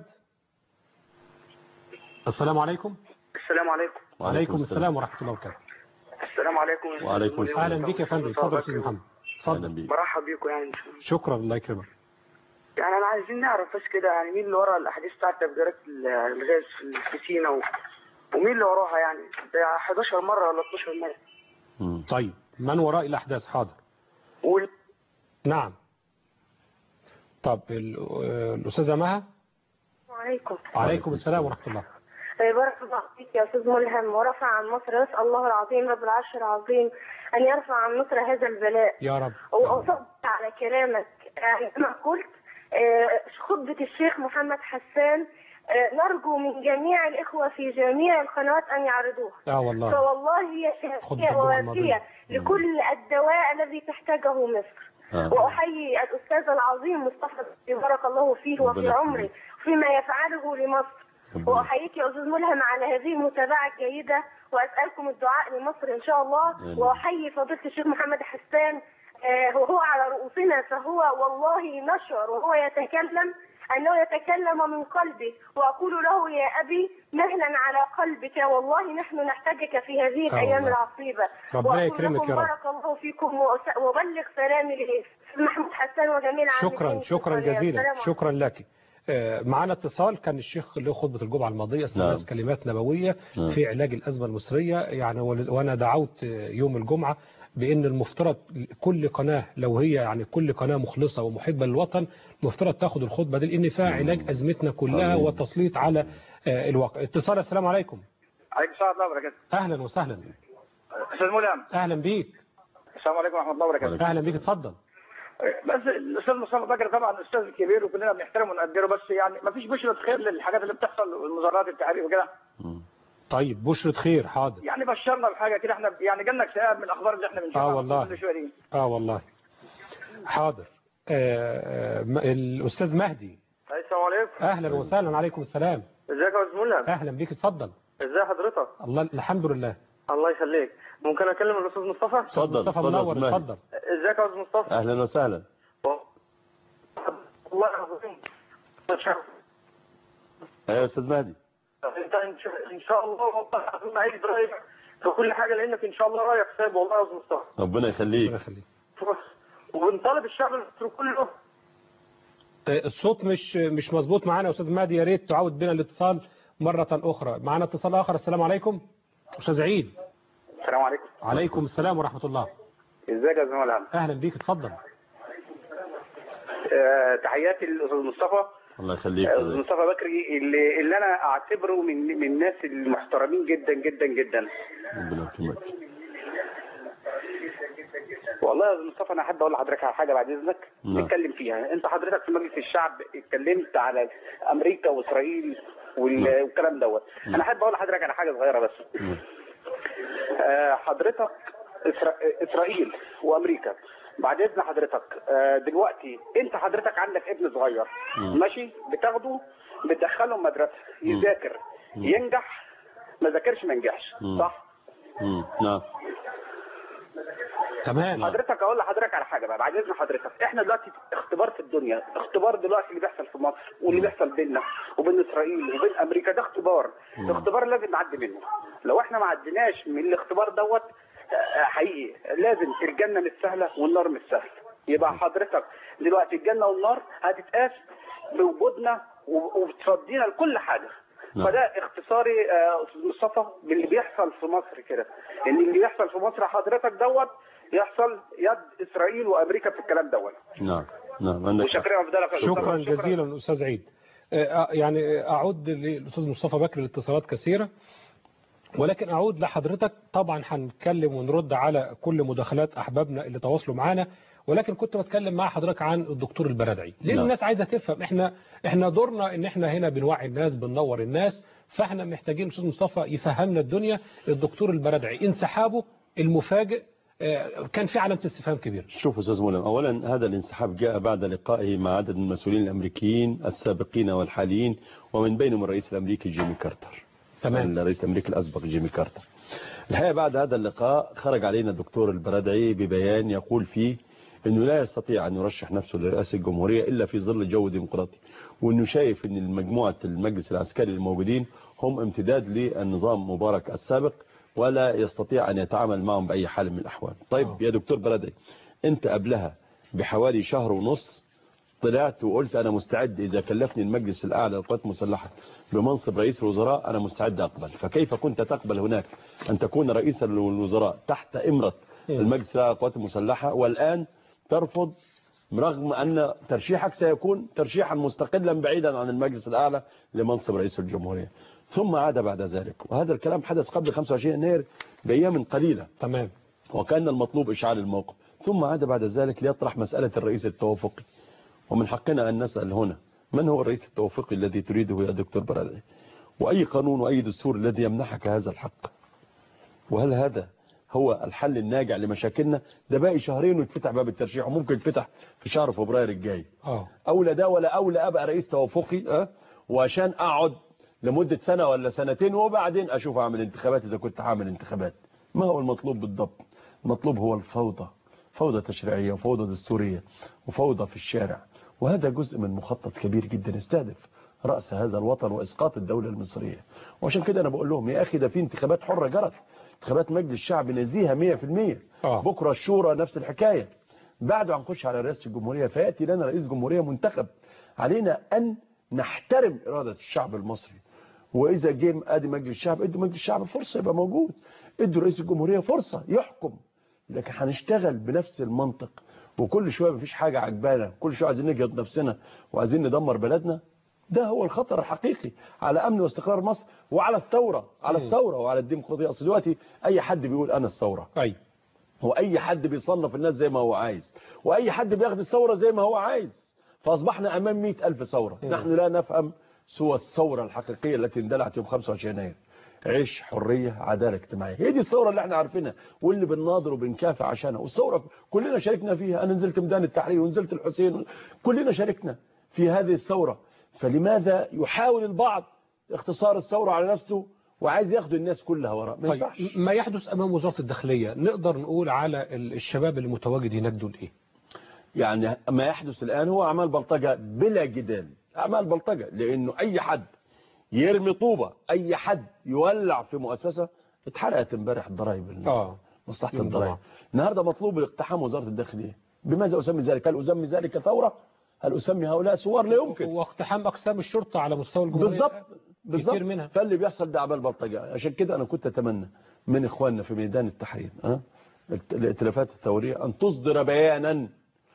السلام عليكم. السلام عليكم. وعليكم السلام ورحمه الله وبركاته. السلام عليكم. وعليكم السلام. اهلا بك يا فندم. اتفضل يا استاذ محمد. اتفضل. برحب بيكم يعني. شكرا. الله يكرمك. يعني انا عايزين نعرف بس كده يعني مين اللي ورا الاحداث بتاعت تفجيرات الغاز في سينا ومين اللي وراها يعني؟ ده 11 مره ولا 12 مره. طيب من وراء الاحداث؟ حاضر. نعم. طب الاستاذه مها. وعليكم السلام ورحمه الله. بارك الله فيك يا استاذ ملهم. ورفع عن مصر، نسال الله العظيم رب العرش العظيم ان يرفع عن مصر هذا البلاء يا رب. واصدق على كلامك كما قلت. خطبه الشيخ محمد حسان نرجو من جميع الإخوة في جميع القنوات أن يعرضوها. والله. فوالله هي شافية ووافية لكل الدواء الذي تحتاجه مصر. وأحيي الأستاذ العظيم مصطفى بارك الله فيه وفي عمره فيما يفعله لمصر. وأحييك يا أستاذ ملهم على هذه المتابعة الجيدة، وأسألكم الدعاء لمصر إن شاء الله. وأحيي فضيلة الشيخ محمد حسان وهو على رؤوسنا، فهو والله نشر وهو يتكلم أنه يتكلم من قلبه، وأقول له يا أبي مهلا على قلبك، والله نحن نحتاجك في هذه الأيام العصيبة. ربنا يكرمك يا رب. بارك الله فيكم، وبلغ سلامي لمحمود حسان وجميع العاملين. شكرا جزيلا، شكرا لك. معنا اتصال. كان الشيخ له خطبة الجمعة الماضية 3 كلمات نبوية في علاج الأزمة المصرية، يعني وأنا دعوت يوم الجمعة بأن المفترض كل قناة لو هي يعني كل قناة مخلصة ومحبة للوطن مفترض تاخد الخطبة دي، لأن فيها علاج أزمتنا كلها وتسليط على الواقع. اتصال. السلام عليكم. عليكم السلام ورحمة الله وبركاته. أهلا وسهلا. أستاذ ملهم. أهلا بيك. السلام عليكم ورحمة الله وبركاته. أهلا بيك، اتفضل. بس الأستاذ مصطفى بكر طبعا أستاذ كبير وكلنا بنحترمه ونقدره، بس يعني ما فيش بشرة خير للحاجات اللي بتحصل والمظاهرات التحرير وكده. طيب بشرة خير، حاضر. يعني بشرنا بحاجة كده، احنا يعني جالنا اكتئاب من الأخبار اللي احنا بنشوفها. والله. والله. حاضر. الأستاذ مهدي. السلام عليكم. أهلا وسهلا. عليكم السلام. ازيك يا أستاذ ملهم؟ أهلا بيك، اتفضل. ازي حضرتك؟ الله الحمد لله. الله يخليك. ممكن أكلم الأستاذ مصطفى؟ اتفضل. مصطفى منور، اتفضل. ازيك يا أستاذ مصطفى؟ أهلا وسهلا. والله العظيم. يا أستاذ مهدي. انت ان شاء الله والله العظيم عايز رايك في كل حاجه، لانك ان شاء الله رايك سايب والله يا استاذ مصطفى. ربنا يخليك. وبنطالب الشعب المصري كله. الصوت مش مظبوط معانا يا استاذ مهدي، يا ريت تعود بنا الاتصال مره اخرى. معانا اتصال اخر. السلام عليكم. استاذ عيد. السلام عليكم. عليكم السلام ورحمه الله. ازيك يا زميلي؟ اهلا بيك، اتفضل. تحياتي للاستاذ مصطفى. الله يخليك. استاذ مصطفى بكري اللي انا اعتبره من الناس المحترمين جدا جدا جدا. ربنا يكرمك. والله يا استاذ مصطفى انا احب اقول لحضرتك على حاجه بعد اذنك نتكلم فيها. انت حضرتك في مجلس الشعب اتكلمت على امريكا واسرائيل والكلام دوت. انا احب اقول لحضرتك على حاجه صغيره بس. حضرتك اسرائيل وامريكا بعد اذن حضرتك، دلوقتي انت حضرتك عندك ابن صغير ماشي، بتاخده بتدخله مدرسه يذاكر ينجح، ما ذاكرش ما ينجحش، صح؟ نعم تمام. حضرتك اقول لحضرتك على حاجه بقى بعد اذن حضرتك. احنا دلوقتي اختبار في الدنيا، اختبار دلوقتي اللي بيحصل في مصر واللي بيحصل بيننا وبين اسرائيل وبين امريكا، ده اختبار. اختبار لازم نعدي منه. لو احنا ما عديناش من الاختبار دوت حقيقي لازم الجنه مش سهله والنار مش سهله. يبقى حضرتك دلوقتي الجنه والنار هتتقاس بوجودنا وبتفضينا لكل حاجه. فده اختصاري استاذ مصطفى باللي بيحصل في مصر كده، ان اللي بيحصل في مصر حضرتك دوت يحصل يد اسرائيل وامريكا في الكلام دوت. نعم. شكرا جزيلا استاذ عيد. يعني اعود للاستاذ مصطفى بكر الاتصالات كثيره، ولكن أعود لحضرتك. طبعا هنتكلم ونرد على كل مداخلات أحبابنا اللي تواصلوا معنا، ولكن كنت بتكلم مع حضرتك عن الدكتور البرادعي، لأن الناس عايزة تفهم. احنا دورنا ان احنا هنا بنوعي الناس، بننور الناس، فاحنا محتاجين أستاذ مصطفى يفهمنا الدنيا. الدكتور البرادعي انسحابه المفاجئ كان في علامة استفهام كبيرة. شوف أستاذ مولان، أولا هذا الانسحاب جاء بعد لقائه مع عدد من المسؤولين الأمريكيين السابقين والحاليين، ومن بينهم الرئيس الأمريكي جيمي كارتر. تمام. الرئيس الأمريكي الأسبق جيمي كارتر. الحقيقة بعد هذا اللقاء خرج علينا الدكتور البرادعي ببيان يقول فيه أنه لا يستطيع أن يرشح نفسه لرئاسة الجمهورية إلا في ظل جو ديمقراطي، وأنه شايف أن مجموعة المجلس العسكري الموجودين هم امتداد للنظام مبارك السابق، ولا يستطيع أن يتعامل معهم بأي حال من الأحوال. طيب يا دكتور برادعي، أنت قبلها بحوالي شهر ونص طلعت وقلت أنا مستعد إذا كلفني المجلس الأعلى للقوات المسلحة بمنصب رئيس الوزراء أنا مستعد أقبل. فكيف كنت تقبل هناك أن تكون رئيس الوزراء تحت إمرة المجلس الأعلى للقوات المسلحة، والآن ترفض رغم أن ترشيحك سيكون ترشيحا مستقلا بعيدا عن المجلس الأعلى لمنصب رئيس الجمهورية؟ ثم عاد بعد ذلك، وهذا الكلام حدث قبل 25 يناير بأيام قليلة. تمام. وكان المطلوب إشعال الموقف. ثم عاد بعد ذلك ليطرح مسألة الرئيس التوافقي. ومن حقنا أن نسأل هنا من هو الرئيس التوافقي الذي تريده يا دكتور برادعي؟ وأي قانون وأي دستور الذي يمنحك هذا الحق؟ وهل هذا هو الحل الناجع لمشاكلنا؟ ده باقي شهرين ويتفتح باب الترشيح، وممكن يتفتح في شهر فبراير الجاي. أولى ده ولا أولى أبقى رئيس توافقي وعشان أقعد لمدة سنة ولا سنتين وبعدين أشوف أعمل انتخابات إذا كنت هعمل انتخابات؟ ما هو المطلوب بالضبط؟ المطلوب هو الفوضى، فوضى تشريعية وفوضى دستورية وفوضى في الشارع. وهذا جزء من مخطط كبير جدا يستهدف رأس هذا الوطن وإسقاط الدولة المصرية. وعشان كده أنا بقول لهم يا أخي ده في انتخابات حرة جرت، انتخابات مجلس الشعب نزيهة 100%. بكرة الشورى نفس الحكاية، بعده هنخش على رئاسة الجمهورية، فيأتي لنا رئيس جمهورية منتخب. علينا أن نحترم إرادة الشعب المصري. وإذا جه ادي مجلس الشعب، ادوا مجلس الشعب فرصة يبقى موجود، ادوا رئيس الجمهورية فرصة يحكم. لكن هنشتغل بنفس المنطق وكل شوية مفيش حاجة عجبانا، كل شوية عايزين نجهض نفسنا وعايزين ندمر بلدنا. ده هو الخطر الحقيقي على أمن واستقرار مصر وعلى الثورة، على الثورة وعلى الديمقراطية. أصل دلوقتي أي حد بيقول أنا الثورة، وأي حد بيصنف الناس زي ما هو عايز، وأي حد بياخد الثورة زي ما هو عايز. فأصبحنا أمام 100,000 ثورة. نحن لا نفهم سوى الثورة الحقيقية التي اندلعت يوم 25 يناير. عيش، حرية، عدالة اجتماعية، هي دي الثورة اللي احنا عارفينها واللي بنناظر وبنكافح عشانها. والثورة كلنا شاركنا فيها، أنا نزلت ميدان التحرير ونزلت الحسين، كلنا شاركنا في هذه الثورة. فلماذا يحاول البعض اختصار الثورة على نفسه وعايز ياخد الناس كلها وراء؟ ما ينفعش. ما يحدث أمام وزارة الداخلية نقدر نقول على الشباب اللي متواجد هناك دول إيه؟ يعني ما يحدث الآن هو أعمال بلطجة بلا جدال، أعمال بلطجة. لأنه أي حد يرمي طوبة، أي حد يولع في مؤسسة. اتحرقت امبارح الضرائب، مصلحة الضرائب. النهارده مطلوب اقتحام وزارة الداخلية. بماذا أسمي ذلك؟ هل أسمي ذلك ثورة؟ هل أسمي هؤلاء ثوار؟ لا يمكن. واقتحام أقسام الشرطة على مستوى الجمهورية بالضبط. فاللي بيحصل ده أعمال بلطجة. عشان كده أنا كنت أتمنى من إخواننا في ميدان التحرير الائتلافات الثورية أن تصدر بيانا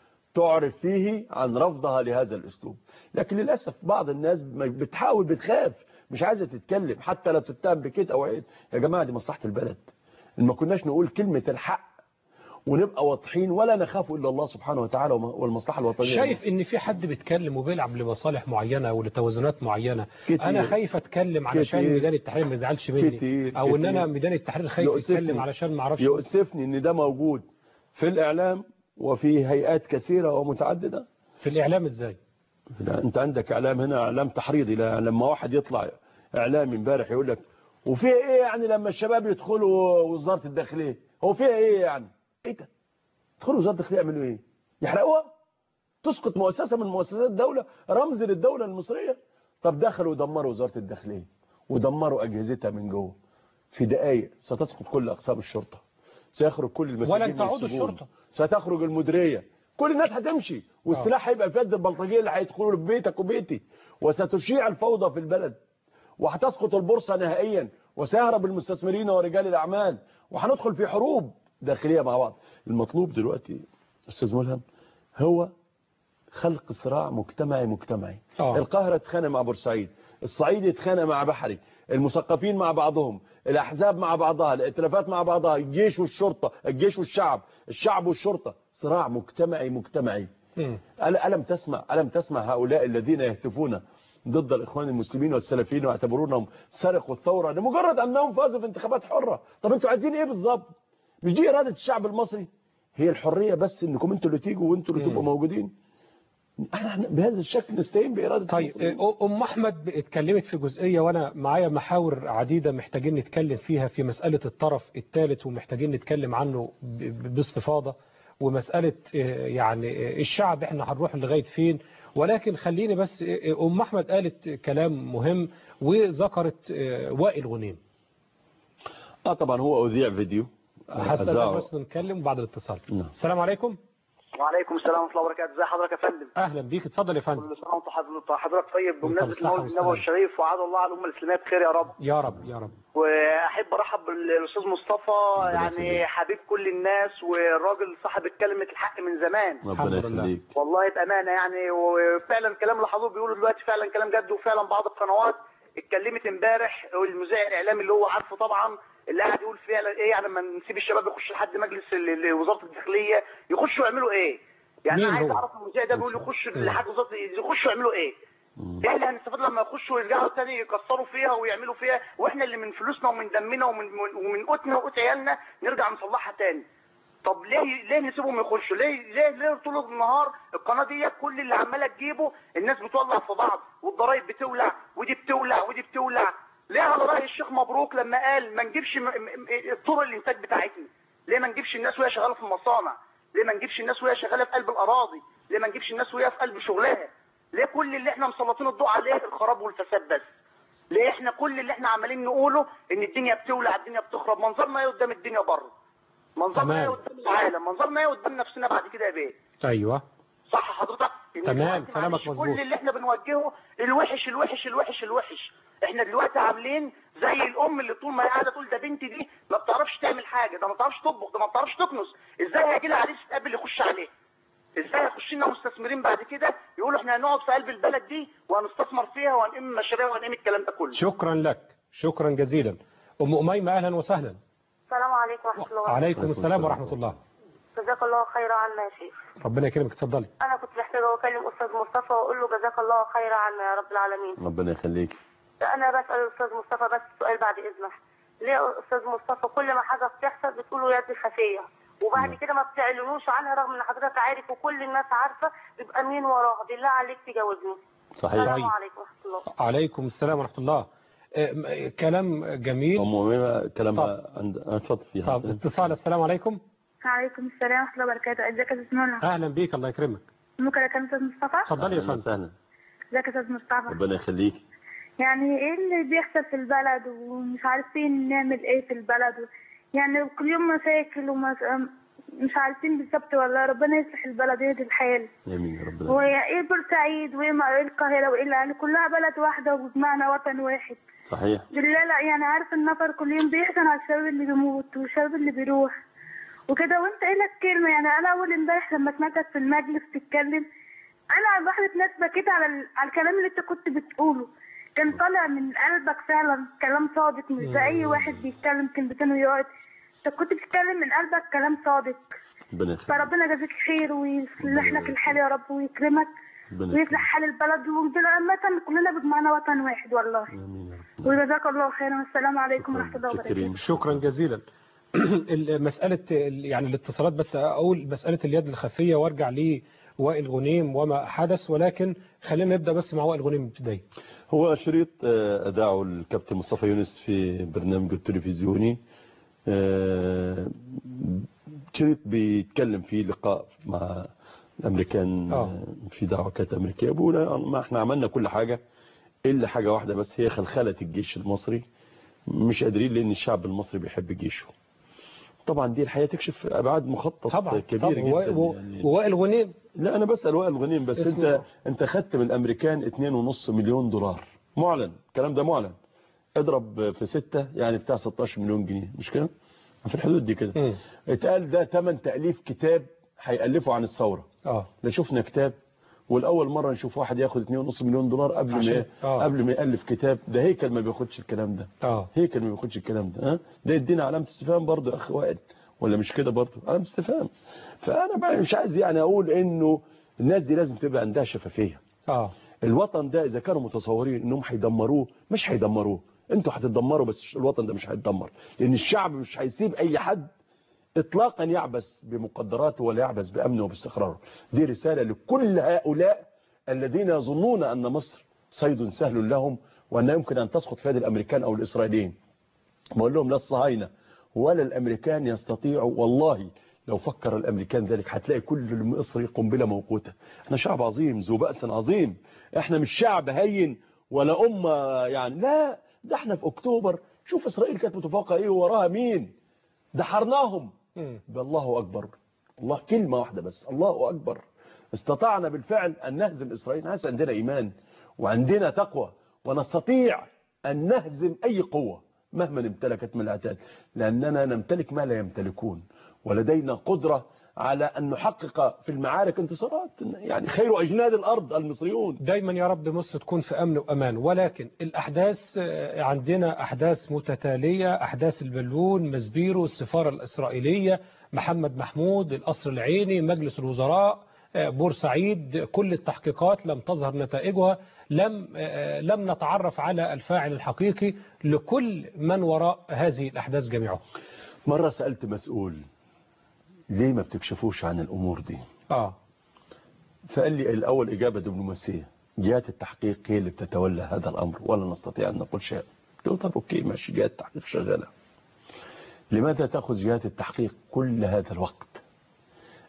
تعرف فيه عن رفضها لهذا الأسلوب. لكن للأسف بعض الناس بتحاول، بتخاف، مش عايزة تتكلم حتى لو تتهم بكيت أو عيد. يا جماعة دي مصلحة البلد. ما كناش نقول كلمة الحق ونبقى واضحين ولا نخاف إلا الله سبحانه وتعالى والمصلحة الوطنية. شايف إن في حد بيتكلم وبيلعب لمصالح معينة ولتوازنات معينة كتير. أنا خايف أتكلم علشان ميدان التحرير ما يزعلش مني كتير. أو إن أنا ميدان التحرير خايف يتكلم علشان ما اعرفش. يؤسفني إن ده موجود في الإعلام وفي هيئات كثيرة ومتعددة. في الإعلام إزاي؟ أنت عندك إعلام هنا، إعلام تحريضي. لما واحد يطلع إعلام امبارح يقول لك وفيها إيه يعني لما الشباب يدخلوا وزارة الداخلية؟ هو فيها إيه يعني؟ إيه ده؟ يدخلوا وزارة الداخلية يعملوا إيه؟ يحرقوها؟ تسقط مؤسسة من مؤسسات الدولة، رمز للدولة المصرية. طب دخلوا ودمروا وزارة الداخلية ودمروا أجهزتها من جوه. في دقائق ستسقط كل أقسام الشرطة، سيخرج كل المساجين ولن تعود الشرطة، ستخرج المديرية، كل الناس هتمشي والسلاح هيبقى في يد البلطجية اللي هيدخلوا في بيتك وبيتي، وستشيع الفوضى في البلد، وهتسقط البورصة نهائيا، وسيهرب المستثمرين ورجال الأعمال، وهندخل في حروب داخلية مع بعض. المطلوب دلوقتي أستاذ ملهم هو خلق صراع مجتمعي. القاهرة اتخانق مع بورسعيد، الصعيد اتخانق مع بحري، المثقفين مع بعضهم، الأحزاب مع بعضها، الائتلافات مع بعضها، الجيش والشرطة، الجيش والشعب، الشعب والشرطة. صراع مجتمعي. ألم تسمع هؤلاء الذين يهتفون ضد الإخوان المسلمين والسلفيين ويعتبرونهم سرقوا الثورة لمجرد أنهم فازوا في انتخابات حرة؟ طب انتوا عايزين ايه بالظبط؟ مش دي إرادة الشعب المصري؟ هي الحرية بس انكم انتوا اللي تيجوا وانتوا اللي تبقوا موجودين. احنا بهذا الشكل نستعين بإرادة طيب أم أحمد اتكلمت في جزئية وأنا معايا محاور عديدة محتاجين نتكلم فيها في مسألة الطرف الثالث، ومحتاجين نتكلم عنه باستفاضة، ومسألة يعني الشعب احنا هنروح لغاية فين. ولكن خليني بس، أم أحمد قالت كلام مهم وذكرت وائل غنيم. طبعا هو أذيع فيديو. هستنى بس نتكلم بعد الاتصال. السلام عليكم. وعليكم السلام ورحمه الله وبركاته. ازي حضرتك يا فندم؟ اهلا بيك، اتفضل يا فندم. كل سنه وانت حضرتك طيب بمناسبه مولد النبوي الشريف، وعاد الله على الامه الاسلاميه بخير يا رب. يا رب يا رب. واحب ارحب بالاستاذ مصطفى، يعني حبيب كل الناس والراجل صاحب كلمه الحق من زمان. ربنا يخليك والله بامانه يعني. وفعلا كلام اللي حضرتك بيقوله دلوقتي فعلا كلام جد، وفعلا بعض القنوات اتكلمت امبارح، والمذيع الاعلامي اللي هو عارفه طبعا اللي قاعد يقول فعلا ايه يعني لما نسيب الشباب يخش لحد مجلس وزاره الداخليه يخشوا يعملوا ايه؟ يعني انا عايز اعرف المذيع ده بيقول يخش لحد وزاره يخشوا يعملوا ايه؟ ايه اللي هنستفاد لما يخشوا ويرجعوا تاني يكسروا فيها ويعملوا فيها، واحنا اللي من فلوسنا ومن دمنا ومن قوتنا وقوت عيالنا نرجع نصلحها تاني؟ طب ليه نسيبهم يخشوا؟ ليه طول النهار القناه دي كل اللي عماله تجيبه الناس بتولع في بعض، والضرايب بتولع ودي بتولع ودي بتولع؟ ليه على راي الشيخ مبروك لما قال ما نجيبش طرق الانتاج بتاعتنا؟ ليه ما نجيبش الناس وهي شغاله في المصانع؟ ليه ما نجيبش الناس وهي شغاله في قلب الاراضي؟ ليه ما نجيبش الناس وهي في قلب شغلها؟ ليه كل اللي احنا مسلطين الضوء عليه الخراب والفساد بس؟ ليه احنا كل اللي احنا عمالين نقوله ان الدنيا بتولع، الدنيا بتخرب؟ منظرنا ايه قدام الدنيا بره؟ منظرنا ايه قدام العالم؟ منظرنا ايه قدام نفسنا بعد كده يا بيه؟ ايوه صح حضرتك؟ تمام كلامك مظبوط. كل اللي احنا بنوجهه الوحش الوحش الوحش الوحش. احنا دلوقتي عاملين زي الام اللي طول ما هي قاعده تقول ده بنتي دي ما بتعرفش تعمل حاجه، ده ما بتعرفش تطبخ، ده ما بتعرفش تكنس، ازاي هيجي لها عريس قبل يخش عليه؟ ازاي هيخش لنا مستثمرين بعد كده يقولوا احنا هنقعد في قلب البلد دي وهنستثمر فيها وهنقيم مشاريع وهنقيم الكلام ده كله؟ شكرا لك، شكرا جزيلا. ام اميمه اهلا وسهلا. السلام عليكم ورحمه الله وبركاته. وعليكم السلام ورحمه الله. جزاك الله خيرا عنا يا شيخ. ربنا يكرمك، اتفضلي. انا كنت محتاجه اكلم استاذ مصطفى واقول له جزاك الله خيرا عنا يا رب العالمين. ربنا يخليك. انا بسال الاستاذ مصطفى بس سؤال بعد اذنك. ليه يا استاذ مصطفى كل ما حاجه بتحصل بتقولوا يد خفيه وبعد كده ما بتعلنوش عنها رغم ان حضرتك عارف وكل الناس عارفه يبقى مين وراها؟ بالله عليك تجاوبني. صحيح. السلام عليكم ورحمه الله. عليكم السلام ورحمه الله. كلام جميل. كلامها اتفضل فيها. طب اتصال. السلام عليكم. وعليكم السلام ورحمه الله وبركاته. ازيك يا استاذ منى؟ اهلا بيك، الله يكرمك. ممكن اكلم استاذ مصطفى؟ اتفضلي يا فندم. سهلا. ازيك يا استاذ مصطفى؟ ربنا يخليك. يعني ايه اللي بيحصل في البلد ومش عارفين نعمل ايه في البلد يعني كل يوم مشاكل مش عارفين بالظبط والله. ربنا يصلح البلد ويهدي الحال. امين يا رب. وايه بورسعيد وايه القاهره وايه يعني كلها بلد واحده وبمعنى وطن واحد. صحيح. بالله لا يعني عارف النفر كل يوم بيحزن على الشباب اللي بيموت والشباب اللي بيروح وكده. وانت ايه لك كلمه يعني. انا اول امبارح لما سمعتك في المجلس تتكلم انا واحده ناس بكيت على الكلام اللي انت كنت بتقوله. كان طالع من قلبك فعلا كلام صادق، مش زي اي واحد بيتكلم كلمتين ويقعد. انت كنت بتتكلم من قلبك كلام صادق. فربنا يجازيك خير ويصلح لك الحال يا رب ويكرمك ويصلح حال البلد وعامة كلنا بجمعنا وطن واحد والله. وجزاك الله خيرا والسلام عليكم ورحمه الله وبركاته. شكرا جزيلا. مسألة يعني الاتصالات بس أقول مسألة اليد الخفية وارجع لوائل غنيم وما حدث، ولكن خلينا نبدأ بس مع وائل غنيم ابتدائي. هو شريط أذاعه الكابتن مصطفى يونس في برنامجه التلفزيوني، شريط بيتكلم فيه لقاء مع الأمريكان في دعوة كانت أمريكية، بيقول ما احنا عملنا كل حاجة إلا حاجة واحدة بس هي خلخلة الجيش المصري، مش قادرين لأن الشعب المصري بيحب جيشه. طبعا دي الحقيقة تكشف أبعاد مخطط كبيرة جدا. ووائل غنيم، لا أنا بسأل وائل غنيم بس أنت خدت من الأمريكان 2.5 مليون دولار معلن، الكلام ده معلن، اضرب في 6 يعني بتاع 16 مليون جنيه، مش كده؟ في الحدود دي كده. اتقال ده 8 تأليف كتاب هيألفوا عن الثورة. لا شفنا كتاب، والأول مرة نشوف واحد ياخد 2.5 مليون دولار قبل ما يألف كتاب. ده هيكل ما بياخدش الكلام ده. هيكل ما بياخدش الكلام ده. ده يدينا علامة استفهام برضه يا أخ وائل، ولا مش كده برضه؟ علامة استفهام. فأنا بقى مش عايز يعني أقول إنه الناس دي لازم تبقى عندها شفافية. الوطن ده إذا كانوا متصورين إنهم هيدمروه، مش هيدمروه. انتوا هتتدمروا بس الوطن ده مش هيتدمر، لأن الشعب مش هيسيب أي حد إطلاقا يعبث بمقدراته ولا يعبث بأمنه وباستقراره. دي رسالة لكل هؤلاء الذين يظنون أن مصر صيد سهل لهم وأن يمكن أن تسقط في يد الأمريكان أو الإسرائيليين. بقول لهم لا الصهاينة ولا الأمريكان يستطيعوا، والله لو فكر الأمريكان ذلك هتلاقي كل مصري قنبلة موقوتة. احنا شعب عظيم ذو بأس عظيم، احنا مش شعب هين ولا أمة يعني، لا ده احنا في أكتوبر شوف إسرائيل كانت متفوقة إيه وراها مين، دحرناهم. بالله أكبر، الله كلمة واحدة بس، الله أكبر. استطعنا بالفعل أن نهزم إسرائيل. ناس عندنا إيمان وعندنا تقوى ونستطيع أن نهزم أي قوة مهما امتلكت من العتاد، لأننا نمتلك ما لا يمتلكون، ولدينا قدرة على أن نحقق في المعارك انتصارات. يعني خير أجناد الأرض المصريون. دايما يا رب مصر تكون في أمن وأمان، ولكن الأحداث عندنا أحداث متتالية، أحداث البلون، مسبيرو، السفارة الإسرائيلية، محمد محمود، القصر العيني، مجلس الوزراء، بورسعيد، كل التحقيقات لم تظهر نتائجها، لم نتعرف على الفاعل الحقيقي لكل من وراء هذه الأحداث جميعها. مرة سألت مسؤول ليه ما بتكشفوش عن الأمور دي؟ فقال لي الأول إجابة دبلوماسية، جهات التحقيق هي اللي بتتولى هذا الأمر ولا نستطيع أن نقول شيء. قلت له طب أوكي ماشي، جهات التحقيق شغالة. لماذا تأخذ جهات التحقيق كل هذا الوقت؟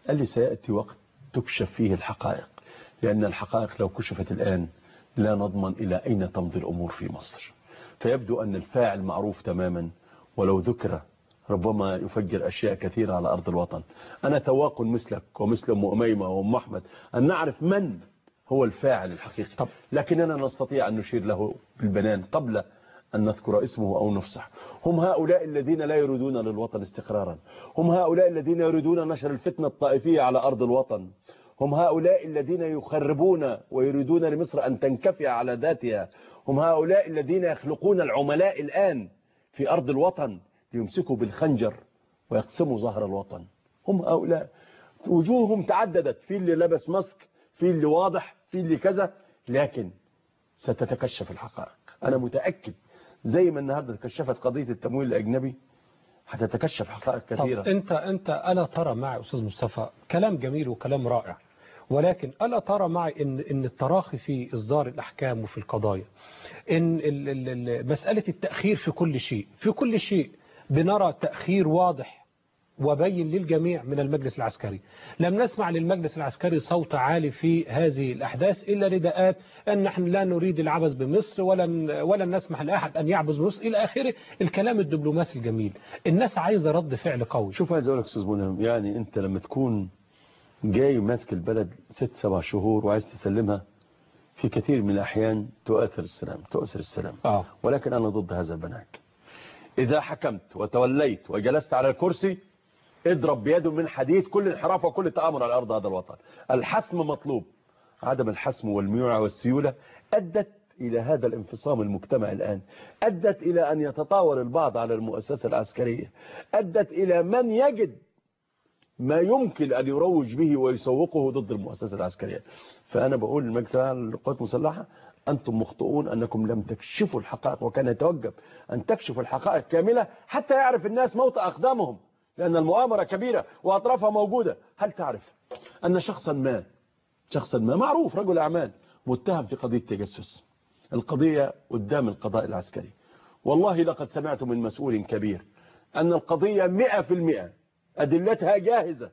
قال لي سيأتي وقت تكشف فيه الحقائق، لأن الحقائق لو كشفت الآن لا نضمن إلى أين تمضي الأمور في مصر. فيبدو أن الفاعل معروف تماما، ولو ذكر ربما يفجر أشياء كثيرة على أرض الوطن. أنا تواق مثلك ومثل أم أميمة وأم أحمد أن نعرف من هو الفاعل الحقيقي، لكننا نستطيع أن نشير له بالبنان قبل أن نذكر اسمه أو نفصح. هم هؤلاء الذين لا يريدون للوطن استقرارا، هم هؤلاء الذين يريدون نشر الفتنة الطائفية على أرض الوطن، هم هؤلاء الذين يخربون ويريدون لمصر أن تنكفئ على ذاتها، هم هؤلاء الذين يخلقون العملاء الآن في أرض الوطن ليمسكوا بالخنجر ويقسموا ظهر الوطن. هم هؤلاء وجوههم تعددت، في اللي لبس ماسك، في اللي واضح، في اللي كذا، لكن ستتكشف الحقائق. أنا متأكد زي ما النهاردة تكشفت قضية التمويل الأجنبي هتتكشف حقائق كثيرة. طب أنت ألا ترى معي أستاذ مصطفى كلام جميل وكلام رائع، ولكن ألا ترى معي إن التراخي في إصدار الأحكام وفي القضايا، إن مسألة التأخير في كل شيء بنرى تأخير واضح وبين للجميع من المجلس العسكري. لم نسمع للمجلس العسكري صوت عالي في هذه الأحداث إلا نداءات أن نحن لا نريد العبث بمصر ولن نسمح لأحد أن يعبث بمصر إلى آخره، الكلام الدبلوماسي الجميل. الناس عايزة رد فعل قوي. شوف عايز أقول لك أستاذ منهم، يعني أنت لما تكون جاي ماسك البلد 6-7 شهور وعايز تسلمها، في كثير من الأحيان تؤثر السلام. ولكن أنا ضد هذا المنهج. إذا حكمت وتوليت وجلست على الكرسي اضرب بيد من حديد كل انحراف وكل تآمر على أرض هذا الوطن. الحسم مطلوب. عدم الحسم والميوعة والسيولة أدت إلى هذا الانفصام المجتمعي الآن، أدت إلى أن يتطاول البعض على المؤسسة العسكرية، أدت إلى من يجد ما يمكن أن يروج به ويسوقه ضد المؤسسة العسكرية. فأنا بقول للمجلس للقوات المسلحة أنتم مخطئون أنكم لم تكشفوا الحقائق، وكان يتوجب أن تكشفوا الحقائق كاملة حتى يعرف الناس موطئ أقدامهم، لأن المؤامرة كبيرة وأطرافها موجودة. هل تعرف أن شخصا ما معروف رجل أعمال متهم في قضية تجسس؟ القضية قدام القضاء العسكري، والله لقد سمعت من مسؤول كبير أن القضية 100% أدلتها جاهزة.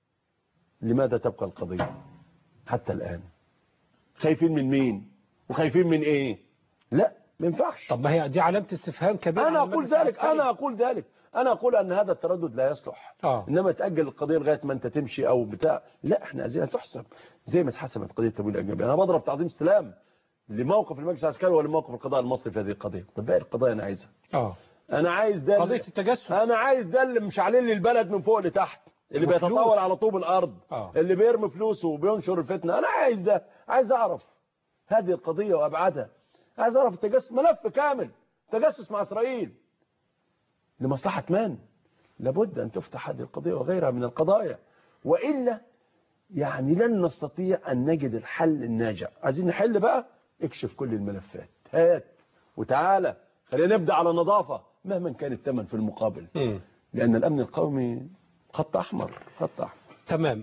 لماذا تبقى القضية حتى الآن؟ خايفين من مين وخايفين من إيه؟ لا ما ينفعش. طب ما هي دي علامة استفهام كبيرة. أنا أقول ذلك أنا أقول أن هذا التردد لا يصلح. إنما تأجل القضية لغاية ما أنت تمشي أو بتاع، لا إحنا عايزينها تحسب زي ما اتحسبت قضية التمويل الأجنبي. أنا بضرب تعظيم سلام لموقف المجلس العسكري ولموقف القضاء المصري في هذه القضية. طب باقي القضايا أنا عايزها. أنا عايز ده قضية التجسس. أنا عايز ده اللي مشعلين لي البلد من فوق لتحت، اللي بيتطاول على طوب الأرض، اللي بيرمي فلوسه وبينشر الفتنة. أنا عايز ده، عايز أعرف هذه القضية وأبعادها، عايز أعرف التجسس ملف كامل، تجسس مع إسرائيل لمصلحة من؟ لابد أن تفتح هذه القضية وغيرها من القضايا، وإلا يعني لن نستطيع أن نجد الحل الناجع. عايزين نحل بقى، اكشف كل الملفات، هات وتعالى، خلينا نبدأ على نظافة مهما كان الثمن في المقابل. لأن الأمن القومي خط أحمر. تمام.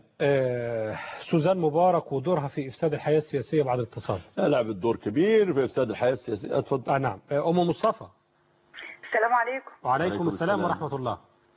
سوزان مبارك ودورها في إفساد الحياة السياسية بعد الاتصال. لعبت دور كبير في إفساد الحياة السياسية. اتفضل. نعم. أم مصطفى. السلام عليكم. وعليكم السلام ورحمة الله.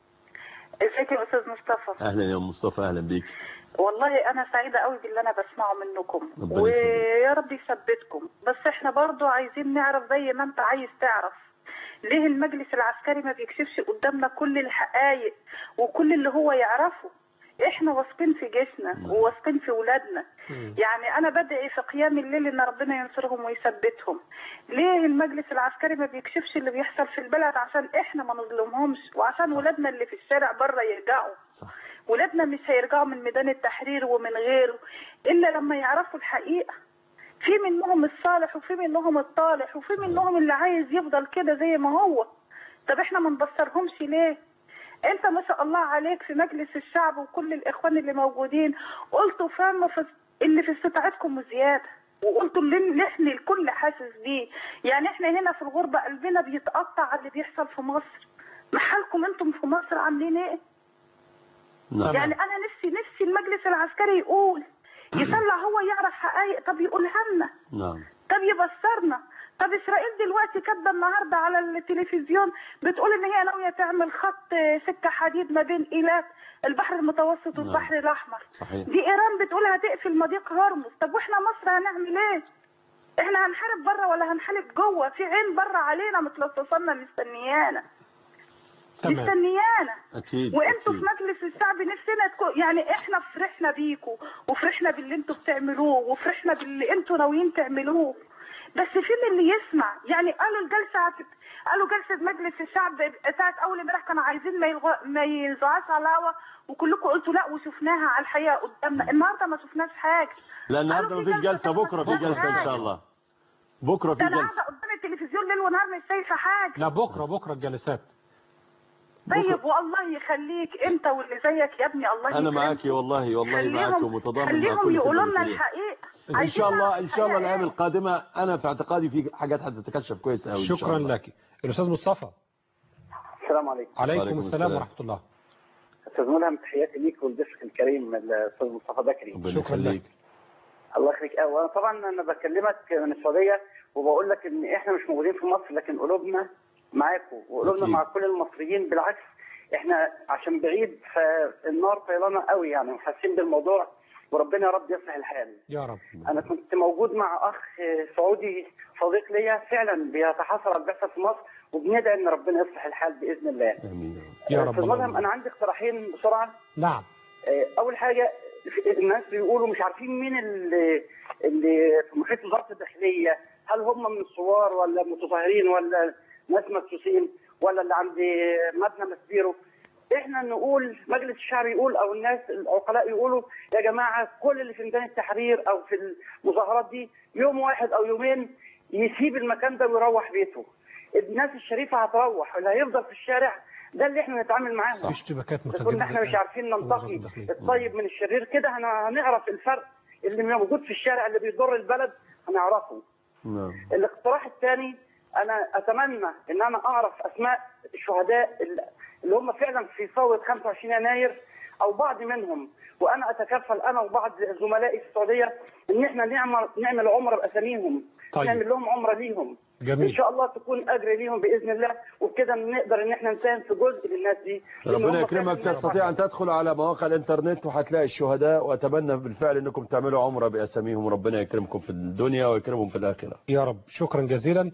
ازيك يا أستاذ مصطفى؟ أهلا يا أم مصطفى، أهلا بيك. والله أنا سعيدة قوي باللي أنا بسمعه منكم، ويا رب يثبتكم. بس احنا برضو عايزين نعرف زي ما انت عايز تعرف، ليه المجلس العسكري ما بيكشفش قدامنا كل الحقائق وكل اللي هو يعرفه؟ احنا واثقين في جيشنا وواثقين في ولادنا. يعني انا بدعي في قيام الليل ان ربنا ينصرهم ويثبتهم. ليه المجلس العسكري ما بيكشفش اللي بيحصل في البلد عشان احنا ما نظلمهمش، وعشان ولادنا اللي في الشارع بره يرجعوا؟ ولادنا مش هيرجعوا من ميدان التحرير ومن غيره الا لما يعرفوا الحقيقة. في منهم الصالح وفي منهم الطالح وفي منهم اللي عايز يفضل كده زي ما هو. طب احنا ما نبصرهمش ليه؟ انت ما شاء الله عليك في مجلس الشعب وكل الاخوان اللي موجودين قلتوا فاهموا اللي في استطاعتكم وزياده، وقلتوا اللي احنا الكل حاسس بيه. يعني احنا هنا في الغربه قلبنا بيتقطع على اللي بيحصل في مصر. محالكم انتم في مصر عاملين ايه؟ يعني انا نفسي المجلس العسكري يقول، يطلع هو يعرف حقائق، طب يقولها لنا، طب يبصرنا، طب اسرائيل دلوقتي كاتبه النهارده على التلفزيون بتقول ان هي ناويه تعمل خط سكه حديد ما بين ايلات البحر المتوسط والبحر الاحمر. صحيح. دي ايران بتقول هتقفل مضيق هرمز. طب واحنا مصر هنعمل ايه؟ احنا هنحارب بره ولا هنحارب جوه؟ في عين بره علينا متلصصنا مستنيانا. مستنيانا. اكيد. وانتوا في مجلس الشعب نفسنا تكون، يعني احنا فرحنا بيكوا وفرحنا باللي انتوا بتعملوه وفرحنا باللي انتوا ناويين تعملوه، بس فين اللي يسمع؟ يعني قالوا جلسه مجلس الشعب ساعه اول امبارح كانوا عايزين ما ينزعوش على الهوا، وكلكم قلتوا لا وشفناها على الحقيقه قدامنا. النهارده ما شفناش حاجه. لا النهارده مفيش جلسه، بكره في جلسه ان شاء الله. بكره في جلسه. انا قاعده قدام التلفزيون ليل ونهار مش شايفه حاجه. لا بكره الجلسات. طيب والله يخليك انت واللي زيك يا ابني، الله يخليك. انا معاكي والله معاك ومتضامن مع كل خليهم يقولوا لنا الحقيقه. ان شاء الله الايام القادمه انا في اعتقادي في حاجات هتتكشف كويس قوي. شكرا لك. الاستاذ مصطفى. السلام عليكم. عليكم السلام ورحمه الله. استاذ ملهم، تحياتي ليك ولضيفك الكريم الاستاذ مصطفى بكري. شكرا لك. الله يخليك. وانا طبعا انا بكلمك من السعوديه وبقول لك ان احنا مش موجودين في مصر، لكن قلوبنا معاكم وقلوبنا مع كل المصريين. بالعكس احنا عشان بعيد فالنار طيلانه قوي يعني وحاسين بالموضوع، وربنا يا رب يصلح الحال يا رب. انا كنت موجود مع اخ سعودي صديق ليا فعلا بيتحاصر على البعثه في مصر، وبندعي ان ربنا يصلح الحال باذن الله. امين يا رب. انا عندي اقتراحين بسرعه. نعم. اول حاجه الناس بيقولوا مش عارفين مين اللي في محيط وزاره الداخليه، هل هم من الثوار ولا متظاهرين ولا ناس مدسوسين ولا اللي عند مبنى مسبيرو. احنا نقول مجلس الشعب يقول او الناس العقلاء يقولوا يا جماعه كل اللي في ميدان التحرير او في المظاهرات دي يوم واحد او يومين يسيب المكان ده ويروح بيته. الناس الشريفه هتروح، اللي هيفضل في الشارع ده اللي احنا نتعامل معاهم. اشتباكات كنا احنا مش عارفين ننتقي الطيب من الشرير، كده هنعرف الفرق اللي موجود في الشارع اللي بيضر البلد هنعرفه. الاقتراح الثاني، انا اتمنى ان انا اعرف اسماء الشهداء اللي هم فعلا في ثوره 25 يناير او بعض منهم، وانا اتكفل انا وبعض زملائي في السعوديه ان احنا نعمل عمره باساميهم. طيب. نعمل لهم عمره ليهم. جميل. ان شاء الله تكون اجر ليهم باذن الله، وبكده نقدر ان احنا نساهم في جزء للناس دي. ربنا يكرمك. تستطيع ان تدخل على مواقع الانترنت وهتلاقي الشهداء، واتمنى بالفعل انكم تعملوا عمره باساميهم، وربنا يكرمكم في الدنيا ويكرمهم في الاخره يا رب. شكرا جزيلا.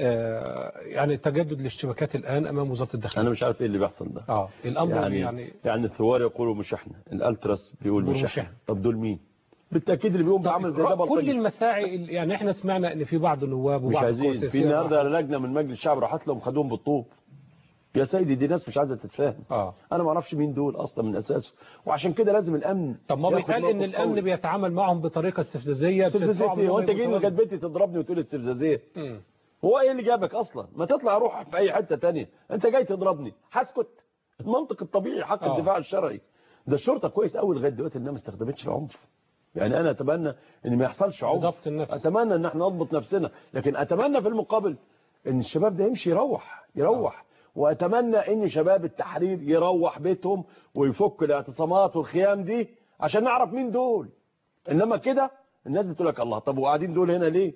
يعني تجدد الاشتباكات الان امام وزاره الداخليه. انا مش عارف ايه اللي بيحصل ده. الامر يعني الثوار يقولوا مش احنا، الالتراس بيقول مش احنا. طب دول مين؟ بالتاكيد اللي بيقوم بعمل زي ده بلطجي. كل المساعي يعني احنا سمعنا ان في بعض النواب وبعض مش عايزين. في النهارده لجنه من مجلس الشعب راحت لهم خدوهم بالطوب. يا سيدي دي ناس مش عايزه تتفاهم. انا ما اعرفش مين دول اصلا من اساسه، وعشان كده لازم الامن. طب ما بيتقال ان الامن بيتعامل معهم بطريقه استفزازيه. استفزازيه؟ هو انت جاي من بيتي تضربني وتقول استفزازيه؟ هو ايه اللي جابك اصلا؟ ما تطلع روح في اي حته ثانيه، انت جاي تضربني هسكت؟ المنطق الطبيعي حق الدفاع الشرعي. ده الشرطه كويس قوي لغايه دلوقتي انها ما استخدمتش العنف. يعني انا اتمنى ان ما يحصلش عنف، ضبط النفس. اتمنى ان احنا نضبط نفسنا، لكن اتمنى في المقابل ان الشباب ده يمشي يروح. واتمنى ان شباب التحرير يروح بيتهم ويفك الاعتصامات والخيام دي عشان نعرف مين دول. انما كده الناس بتقول لك الله، طب وقاعدين دول هنا ليه؟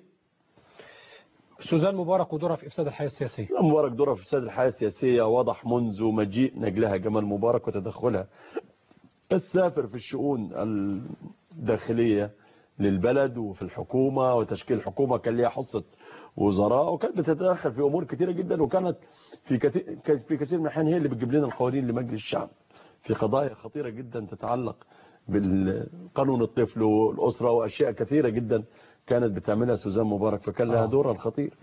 سوزان مبارك ودورها في افساد الحياه السياسيه. مبارك دورها في افساد الحياه السياسيه واضح منذ مجيء نجلها جمال مبارك وتدخلها السافر في الشؤون الداخليه للبلد وفي الحكومه وتشكيل الحكومه. كان ليها حصه وزراء وكانت بتتدخل في امور كثيره جدا، وكانت في كثير من الاحيان هي اللي بتجيب لنا القوانين لمجلس الشعب في قضايا خطيره جدا تتعلق بالقانون الطفل والاسره واشياء كثيره جدا كانت بتعملها سوزان مبارك، فكان لها دورها الخطير.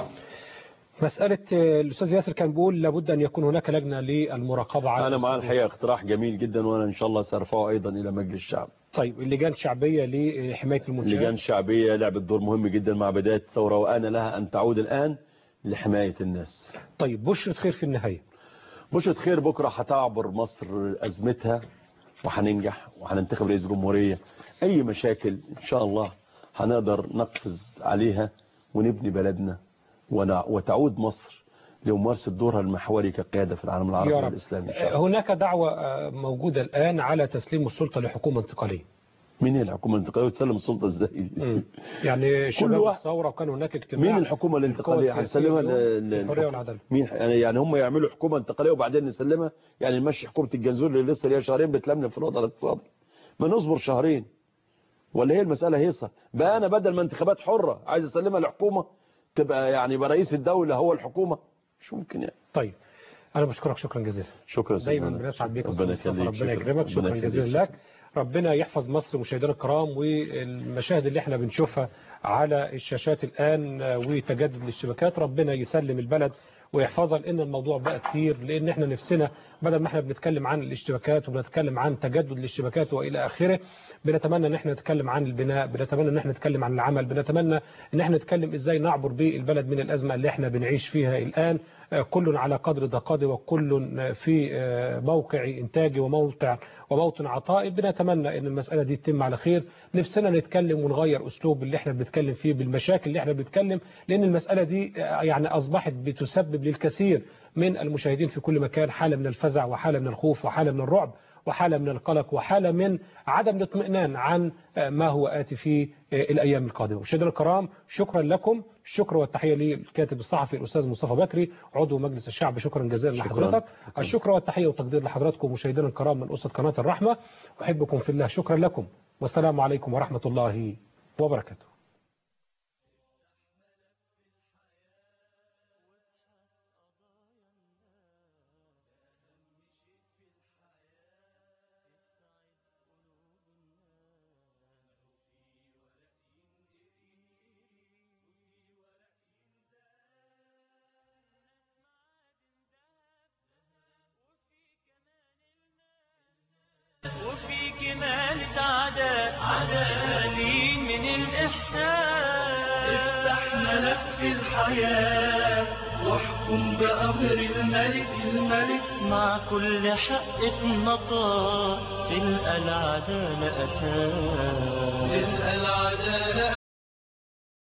مسألة الأستاذ ياسر كان بيقول لابد أن يكون هناك لجنة للمراقبة على أنا مع الحقيقة اقتراح جميل جدا، وأنا إن شاء الله سأرفعه أيضا إلى مجلس الشعب. طيب اللجان الشعبية لحماية المنشآت. اللجان الشعبية لعبت دور مهم جدا مع بداية الثورة، وأنا لها أن تعود الآن لحماية الناس. طيب بشرة خير في النهاية. بشرة خير، بكرة هتعبر مصر أزمتها وهننجح وهننتخب رئيس جمهورية. أي مشاكل إن شاء الله هنقدر نقفز عليها ونبني بلدنا وتعود مصر لممارسة دورها المحوري كقيادة في العالم العربي والإسلامي. هناك دعوة موجودة الآن على تسليم السلطة لحكومة انتقالية. مين هي الحكومة الانتقالية وتسلم السلطة ازاي؟ يعني شباب الثورة وكان هناك اجتماع. مين الحكومة الانتقالية هنسلمها الحرية والعدالة؟ مين يعني هم يعملوا حكومة انتقالية وبعدين نسلمها؟ يعني نمشي حكومة الجنزور اللي لسه ليها شهرين بتلملم في الوضع الاقتصادي، ما نصبر شهرين؟ ولا هي المسألة هيصة بقى؟ أنا بدل ما انتخابات حرة عايز أسلمها لحكومة تبقى يعني يبقى رئيس الدولة هو الحكومة، مش ممكن يعني. طيب أنا بشكرك شكرا جزيلا. شكرا دايما بنسعد بيك ربنا يكرمك. شكرا جزيلا لك. ربنا يحفظ مصر مشاهدينا الكرام، والمشاهد اللي احنا بنشوفها على الشاشات الآن وتجدد الاشتباكات ربنا يسلم البلد ويحفظها، لأن الموضوع بقى كتير، لأن احنا نفسنا بدل ما احنا بنتكلم عن الاشتباكات وبنتكلم عن تجدد الاشتباكات وإلى آخره، بنتمنى ان احنا نتكلم عن البناء، بنتمنى ان احنا نتكلم عن العمل، بنتمنى ان احنا نتكلم ازاي نعبر بيه البلد من الأزمة اللي احنا بنعيش فيها الآن. كل على قدر دقاده وكل في موقع إنتاجي وموطن عطائي. بنتمنى ان المسألة دي تتم على خير. نفسنا نتكلم ونغير أسلوب اللي احنا بنتكلم فيه بالمشاكل اللي احنا بنتكلم، لأن المسألة دي يعني أصبحت بتسبب للكثير من المشاهدين في كل مكان حالة من الفزع وحالة من الخوف وحالة من الرعب وحالة من القلق وحالة من عدم الاطمئنان عن ما هو آتي في الأيام القادمة. مشاهدينا الكرام شكرا لكم، الشكر والتحية للكاتب الصحفي الأستاذ مصطفى بكري عضو مجلس الشعب، شكرا جزيلا لحضرتك. الشكر والتحية والتقدير لحضراتكم مشاهدينا الكرام من أسرة قناة الرحمة، أحبكم في الله، شكرا لكم والسلام عليكم ورحمة الله وبركاته. وفي كمان عدالي من الإحسان، افتح ملف الحياة واحكم بأمر الملك مع كل حق اتنطق، تلقى العدالة أساس.